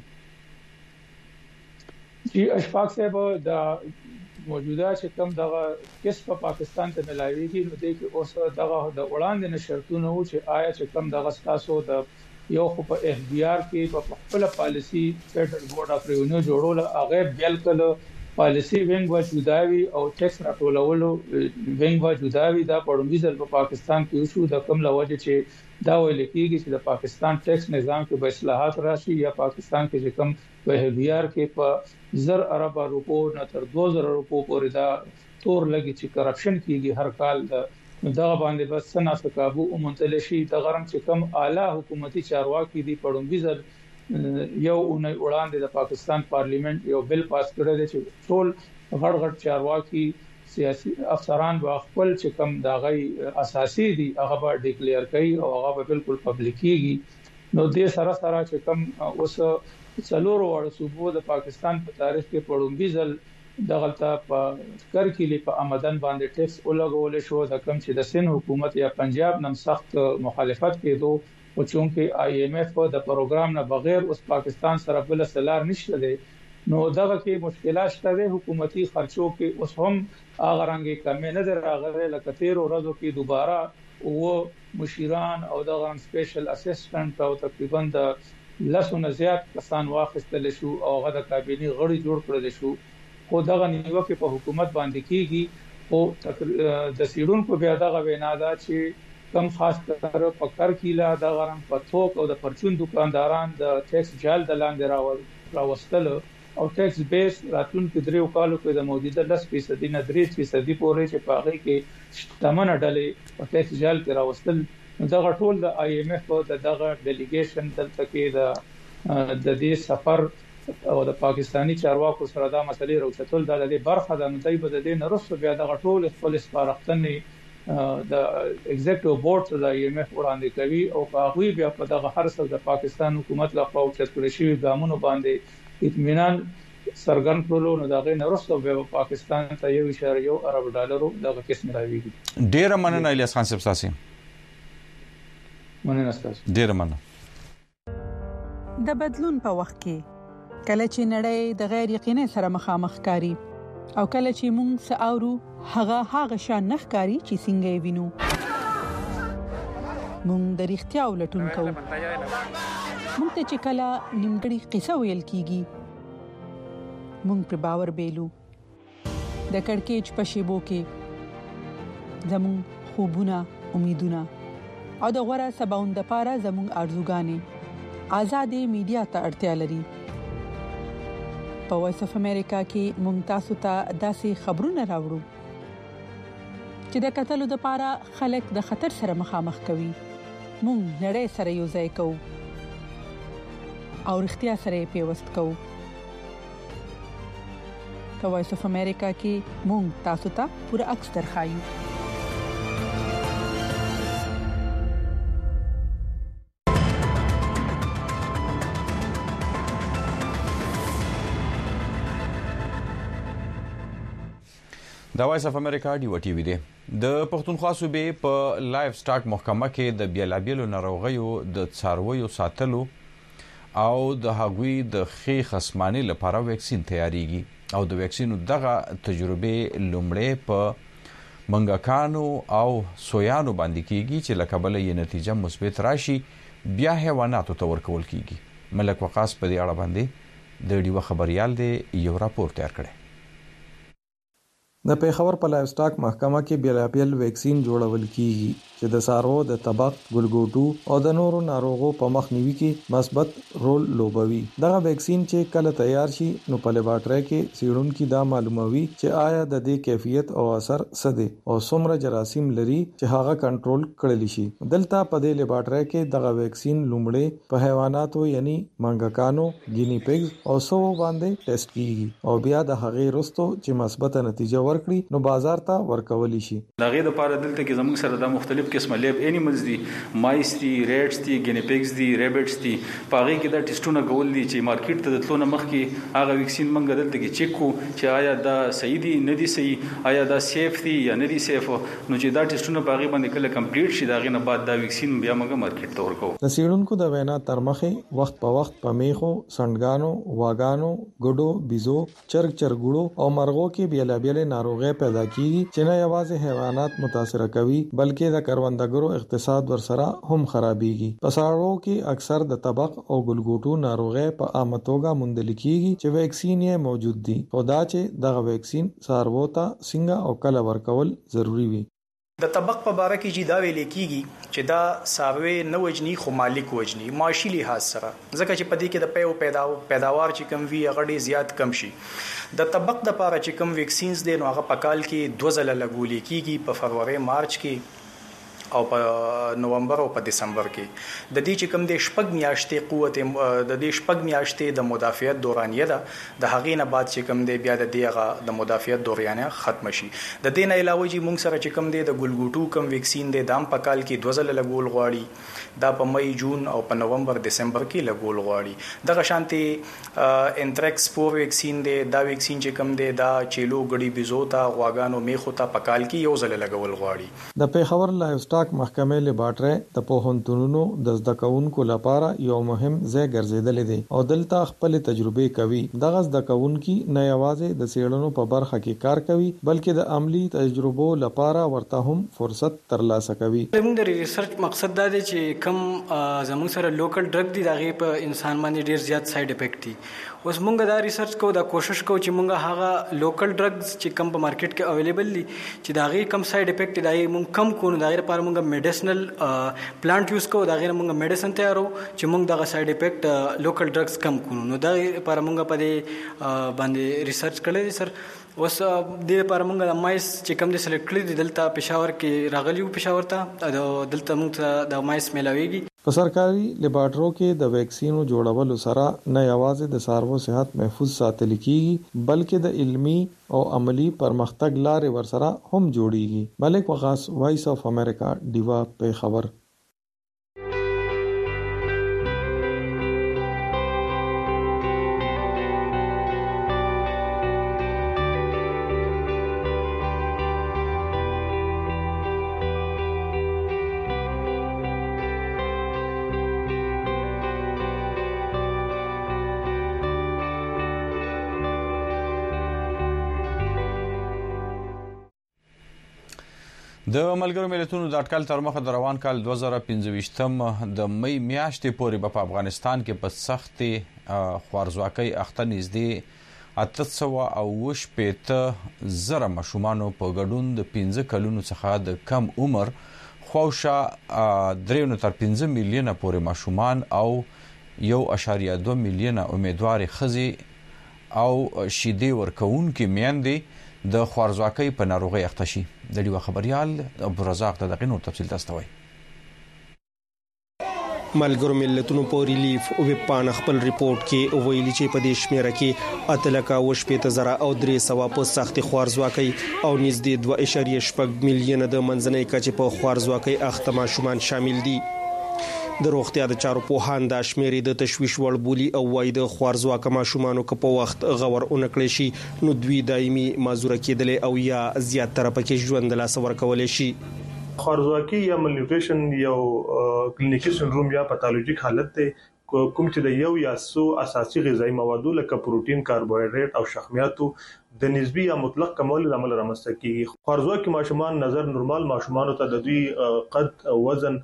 جی اشفاق صاحب د موجوده چې کوم دغه کس په پاکستان ته ملایويږي نو د کې اوس دغه د وړاندې نشرتونه و چې آیا چې کوم دغه تاسو د یو خو په اف بي آر کې په خپل پالیسی فیډرل بورډ اف ریونیو جوړول هغه بیل کړه پالیسی وینګ و جداوي او ټیکس راټولولو وینګ و جداوي دا پړومبي ځل په پاکستان کې شو د کوم لوجه چې دا ویل کېږي چې د پاکستان ټیکس نظام کې به اصلاحات راشي یا پاکستان کې چې کوم په اف بي آر کې په زر ارب روپو نه تر دو زر روپو پورې دا تور لګي چې کرپشن کیږي هر کال د دغه باندې بس سنا سکابو او منتلشي د غرم چې کم اعلی حکومتي چارواکي دي پړومبي ځل یو اونۍ وړاندې د پاکستان پارلیمنت یو بل پاس کړی دی چې ټول غړ غړ چارواکي سیاسي افسران با خپل چې کم دغه اساسي دي هغه به ډیکلیئر کوي او هغه به بالکل پبليکيږي نو دې سره سره چې کم اوس څلورو وړ صوبو د پاکستان په تاریخ کې پړومبي ځل دغلطه په کرکلی په آمدن باندې ټیکس ولګول شو د کم چې د سند حکومت یا پنجاب نم سخت مخالفت کېدو او چونکه آی ایم ایف د پروګرام نه بغیر اوس پاکستان سره بل سلار نشته دی نو دغه کې مشکلات شته حکومتي خرچو کې اوس هم هغه رنګ کمې نه راغلي لکه تیر ورځو کې دوباره او مشیران او دغه سپیشل اسسټنټ او تقریبا د لسونه زیات کسان واخیستل شو او هغه د کابینه غړي جوړ کړل شو خو دغه نیوکه په حکومت باندې کیږي او د سیډونکو بیا دغه وینا ده چې کم خاص کر په کار کیلا د غرم په ثوک او د پرچون دکانداران د ټیکس جال د لاندې راوستل او ټیکس بیس راتلون کې دریو کالو کې د موجوده لس فیصد نه درې فیصد پورې چې پاغي کې تمنه ډلې په ټیکس جال کې راوستل دغه ټول د آی ایم ایف او دغه ډیلیګیشن دلته کې د د دې سفر او د پاکستانی چارواکو سره دا مسلې راوچتل د دې برخه د نتای په دې نرسو بیا دغه ټول خپل سپارښتنې د ایگزیکټیو بورډ ته د آی ایم ایف وړاندې کوي او هغه بیا په دغه هر څه د پاکستان حکومت لخوا اوچتل شوی ګامونو باندې اطمینان سرګن کولو نو دغه نرسو بیا پاکستان ته یو اشاره یو ارب ډالرو دغه قسم راویږي. ډیر مننه الیاس خان صاحب تاسو. مننه تاسو. ډیر مننه. د بدلون په وخت کې کله چې نړۍ د غیر یقیني سره مخامخ کاری او کله چې موږ ساورو هغه هغه شان نخکاری چې څنګه وینو موږ د اړتیا ولټون کوو. موږ ته چې کله نیمګړی قصه ویل کیږي موږ پر باور بیلو. د کڑکېچ په شیبو کې زموږ خوبونه امیدونه او د غوړه سباوند لپاره زموږ ارزوګانې آزادې میډیا ته اړتیا لري. په وایس اف امریکا کې مونږ تاسو ته داسې خبرونه راوړو چې د قتلو د پاره خلک د خطر سره مخامخ کوي. مونږ نړۍ سره یو ځای کوو او اړتیا سره پیوست کوو. په وایس اف امریکا کې مونږ تاسو ته پوره عکس درخایو. دا وایس اف امریکا ډیو ټي وی دی. د پښتونخوا صوبې په لایف سټاک محکمه کې د بیلابیلو ناروغیو د څارویو ساتلو او د هغوی د خې خصمانه لپاره ویکسین تیاریږي او د ویکسینو دغه تجربه لومړی په منګکانو او سویانو باندې کیږي چې لکبل یې نتیجه مثبت راشي بیا حیواناتو ته ورکول کیږي. ملک وقاص په دې اړه باندې د ډیو خبريال دی یو راپور تیار کړی. د پیښور په لایف سټاک محکمه کې بیلابیل ویکسین جوړول کیږي چې د سارو د طبق ګلګوټو او د نورو ناروغو په مخنیوي کې مثبت رول لوبوي. دغه ویکسین چې کله تیار شي نو په لیبارټری کې سیړونکو دا معلوموي چې آیا د دې کیفیت او اثر څه دی او څومره جراثیم لري چې هغه کنټرول کړل شي. دلته په دې لیبارټری کې دغه ویکسین لومړی په حیواناتو یعنی منګکانو، ګینی پیګز او سو باندې ټیسټ کیږي او بیا د هغې وروسته چې مثبت نتیجه ورکړي نو بازار ته ورکول شي. دغه د لپاره دلته کې زموږ سره د مختلف قسمه لیب انیملز دي، مایس دي، ریټس دي، ګینی پیګز دي، ریبټس دي. پاغي کې د ټیسټونه کول دي چې مارکیټ ته د تلونه مخ کې هغه ویکسین منګ دلته کې چیک کو چې آیا دا صحیح دي نه دي صحیح، آیا دا سیف دي یا نه دي سیف. نو چې دا ټیسټونه پاغي باندې کله کمپلیټ شي داغه نه بعد دا ویکسین بیا موږ مارکیټ ته ورکو. د سیړونکو د وینا تر مخه وخت په وخت په میخو، سندګانو، واګانو، ګډو، بيزو، چرګ چرګړو او مرغو کې بیلابیل ناروغي پیدا کیږي چې نه یوازې حیوانات متاثر کوي بلکې د کروندګرو اقتصاد ورسره هم خرابيږي. پساړو کې اکثر د طبق او ګلګوټو ناروغي په عامه توګه موندل کیږي چې ویکسین یې موجود دي. خدا چې دغه ویکسین سارو ته څنګه او کله ورکول ضروری وي. د طبق په باره کې چې دا ویل کیږي چې دا ساروی نه وجني خو مالک وجني معاشي لحاظ سره ځکه چې پدې کې د پیو پیداو پیداوار چې کم وی غړي زیات کم شي. د طبق د لپاره چې کم ویکسینز دي نو هغه په کال کې دوه ځله لګول کیږي په فروری مارچ کې او په نومبر او په دسمبر کې. د دې چې کوم د شپږ میاشتې قوت د دې شپږ میاشتې د مدافعت دورانیه ده د هغې نه بعد چې کوم دی بیا د دې د مدافعت دورانیه ختم شي. د دې نه علاوه چې موږ سره چې کوم دی د ګلګوټو کوم ویکسین دی دام په کال کې دوه ځله لګول غواړي، دا په مئی جون او په نومبر دسمبر کې لګول غواړي. دغه شانتي انټریکس فور ویکسین دی دا ویکسین چې کوم دی دا چیلو ګړي بيزو ته غواګانو میخو ته په کال کې یو ځله لګول غواړي. د پیښور لایف سټاک محکمه لیبارټری د پوهنتونونو د زده کوونکو لپاره یو مهم ځای ګرځیدل دي او دلته خپل تجربه کوي. دغه زده کوونکي نه یوازې د سیړنو په برخه کې کار کوي بلکې د عملی تجربو لپاره ورته هم فرصت ترلاسه کوي. زموږ د ریسرچ مقصد دا دی چې کوم زموږ سره لوکل ډرګ دي دغه په انسان باندې ډیر زیات ساید افیکټ دي. اوس موږ دا ریسرچ کوو دا کوشش کوو چې موږ هغه لوکل ډرګز چې کوم په مارکیټ کې اویلیبل دي چې دغه کم ساید افیکټ دی موږ کم کوو دغه لپاره موږ موږ میډیسنل پلانټ یوز کوو دا غیر موږ میډیسن تیارو چې موږ دغه ساید افیکټ لوکل ډرګز کم کړو نو دا لپاره موږ په دې باندې ریسرچ کړی دی سر اوس د لپاره موږ د مایس چې کوم د سلیکټ کړی دي دلته پېښور کې راغلیو پېښور ته دلته موږ د مایس ملاويږي په سرکاري لیبارټرو کې د ویکسینو جوړولو سره نه یوازې د څاروو صحت محفوظ ساتل کیږي بلکې د علمي او عملی پرمختګ لارې ورسره هم جوړیږي ملک وقاص وایس اف امریکا دیوا پېښور د ملګرو ملتونو د اټکل تر مخه د روان کال دوه زره پنځه ویشتم د مئی میاشتې پورې په افغانستان کې په سختې خوارزواکۍ اخته نږدې اته سوه او شپېته زره ماشومانو په ګډون د پنځه کلونو څخه د کم عمر خواوشا درې تر پنځه میلیونه پورې ماشومان او یو اشاریه دوه میلیونه امیدوارې ښځې او شیدې ورکوونکې میندې د خوارزواکۍ په ناروغۍ اخته شي د ډیوا خبريال عبدالرزاق د دغه نور تفصیل تاسو ته ملګرو ملتونو په ریلیف او پان خپل ریپورت کې ویلي چې په دې شمیره کې اتلکا وشپېته زره او درې سوه په سخت خوارزواکۍ او نږدې دوه اعشاریه شپږ میلیونه د منځنۍ کچې په خوارزواکۍ اخته ماشومان شامل دي د روغتیا د چارو پوهان د شمیرې د تشویش وړ بولی او وای د خوارزواک ماشومانو که په وخت غور اونکړي شي نو دوی دایمي معذوره کېدل او یا زیات تر پکې ژوند لاس ورکول شي خوارزواکي یا مالنیوټریشن یو کلینیکي سندروم یا پاتولوژیک حالت دی کوم چې د یو یا څو اساسي غذایی موادو لکه پروتین کاربوهایډریټ او شحمیاتو د نسبی یا مطلق کمول لامل رامنځته کیږي خوارزواکي ماشومان نظر نورمال ماشومانو ته د دوی قد وزن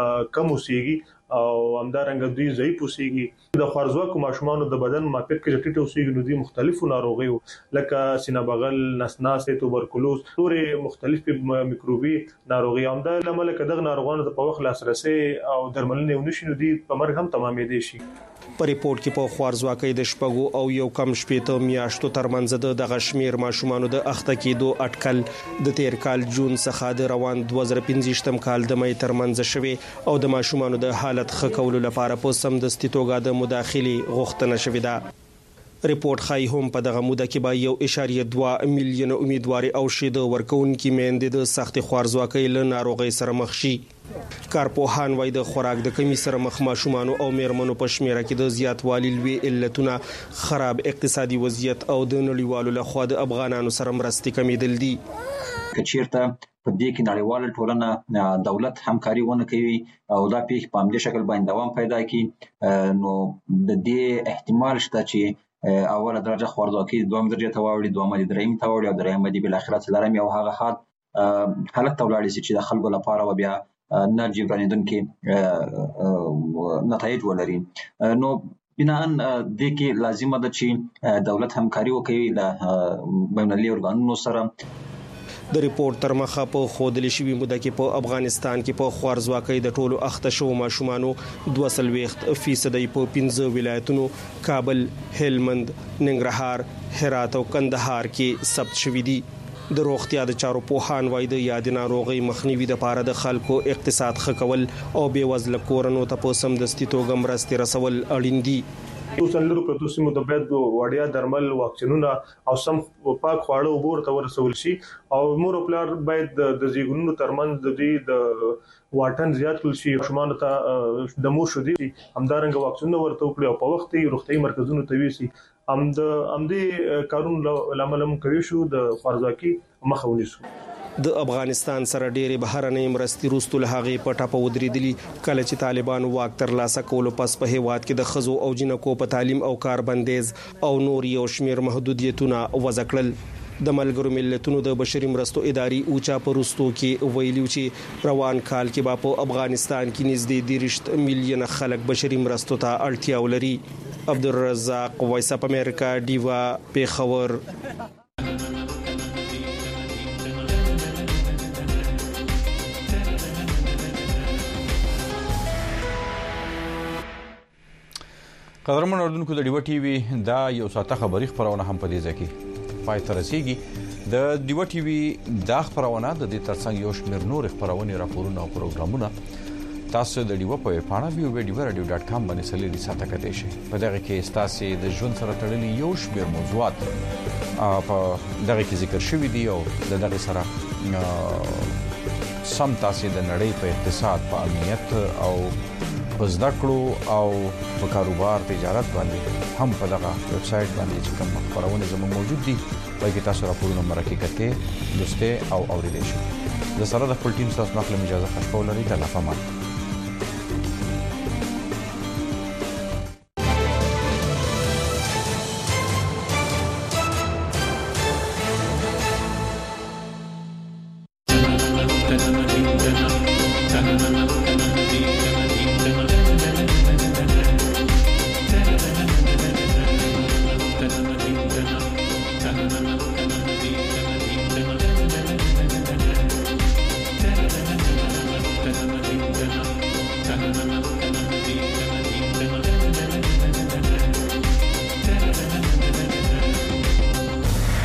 کم اوسېږي او همدارنګه دوی ضعیف اوسېږي د خوارزواکو ماشومانو د بدن ماپیټ کې ټیټ اوسېږي نو دوی مختلفو ناروغیو لکه سینه بغل نسناس توبرکلوز نورې مختلف میکروبي ناروغي هم د لامل کدغ ناروغانو د په وخت لاسرسي او درملنه ونشي نو دوی په مرګ هم تمامېدي شي په ریپورت کې په خوارزواکۍ د شپږو او یو کم شپېته میاشتو ترمنځ د دغه شمیر ماشومانو د اخته کېدو اټکل د تیر کال جون څخه د روان دوه زره پنځه کال د مې ترمنځ شوی او د ماشومانو د حالت ښه کولو لپاره په سمدستي توګه د مداخلي غوښتنه شوې ده ریپورت خای هم په دغه موده کې به یو اعشاریه دوه میلیونه امیدواري او شیده ورکوونکي میندې د سخت خوارزواکۍ له ناروغۍ سره مخ شي کارپوهان وایي د خوراک د کمی سره مخ ماشومانو او میرمنو په شمیره کې د زیاتوالي لوی علتونه خراب اقتصادي وضعیت او د نړیوالو لخوا د افغانانو سره مرستې کمیدل دي کچیرته په دې کې نړیواله ټولنه دولت همکاري ونه کوي او دا پیښ په همدې شکل باندې دوام پیدا کوي نو د دې احتمال شته چې اوله درجه خوارزواکۍ دوم درجه ته واوړي دومره دریم ته واوړي او دریم د بل اخرت څلورم یو هغه حال حالت تولاړي چې د خلکو لپاره و بیا نه جبرانیدونکو نتایج ولري نو بناءً د کې لازمه ده چې دولت همکاري وکړي له بین‌المللي ارګانونو سره د ریپورت تر مخه په خودلی شوی موده کې په افغانستان کې په خوارزواکۍ د ټولو اخته شو ماشومانو دوه سلويخت فیصد په پنځه ولایتونو کابل، هلمند، ننګرهار، هرات او کندهار کې ثبت شوې دي د روغتیا د چارو پوهان وایي د یاد ناروغي مخنیوي لپاره د خلکو اقتصاد ښه کول او بې وزله کورنو ته په سمدستي توګه مرستې رسول اړین دي خصوصا لرو پروتو سیمو د باید وړیا درمل واکسینونه او سم پاک خواړه وبور ته ورسول شي او مور او پلار باید د زیګونو ترمنځ د دې د واټن زیات کړل شي شمال ته د مو شو دي همدارنګ واکسینونه ورته وکړي او په وخت یې روغتي مرکزونو ته ویسي هم د هم دې کارون لامل کوي شو د خوارزواکۍ مخه ونیسو د افغانستان سره ډېرې بهرنۍ مرستې وروسته له هغې په ټاپه ودرېدلي کله چې طالبان واک ترلاسه کولو پس په هېواد کې د ښځو او جنکو په تعلیم او کار بندیز او نور یو شمېر محدودیتونه وضع کړل د ملګرو ملتونو د بشري مرستو اداري اوچا پروستو کې ویلي چې روان کال کې به په افغانستان کې نږدې دیرشت میلیونه خلک بشري مرستو ته اړتیا ولري عبدالرزاق وایس اف امریکا دیوا پیښور قدرمن اردوونکو د ډیو ټي وي دا یو ساته خبری خبرونه هم په دې ځکه پای تر رسیدي د ډیو ټي وي دا خبرونه د دې ترڅنګ یو شمېر نور خبرونه راپورونه او پروګرامونه تاسو د ډیو په پاڼه ویو ویډیو رادیو ډاټ کام باندې سلیدي ساته کېدئ شي په دغه کې تاسو د ژوند سره تړلي یو شمېر موضوعات په دغه کې ذکر شوی دی او د دغه سره سم تاسو د نړۍ په اقتصاد په امنیت او په زده کړو او په کاروبار تجارت باندې هم په دغه ویب سټ باندې چې کوم خبرونه زموږ موجود دي وایي تاسو راپورونه مرکه کته دوسته او اوریدئ شئ د سره د خپل ټیم سره مخلم اجازه خوشاله لري د لافمان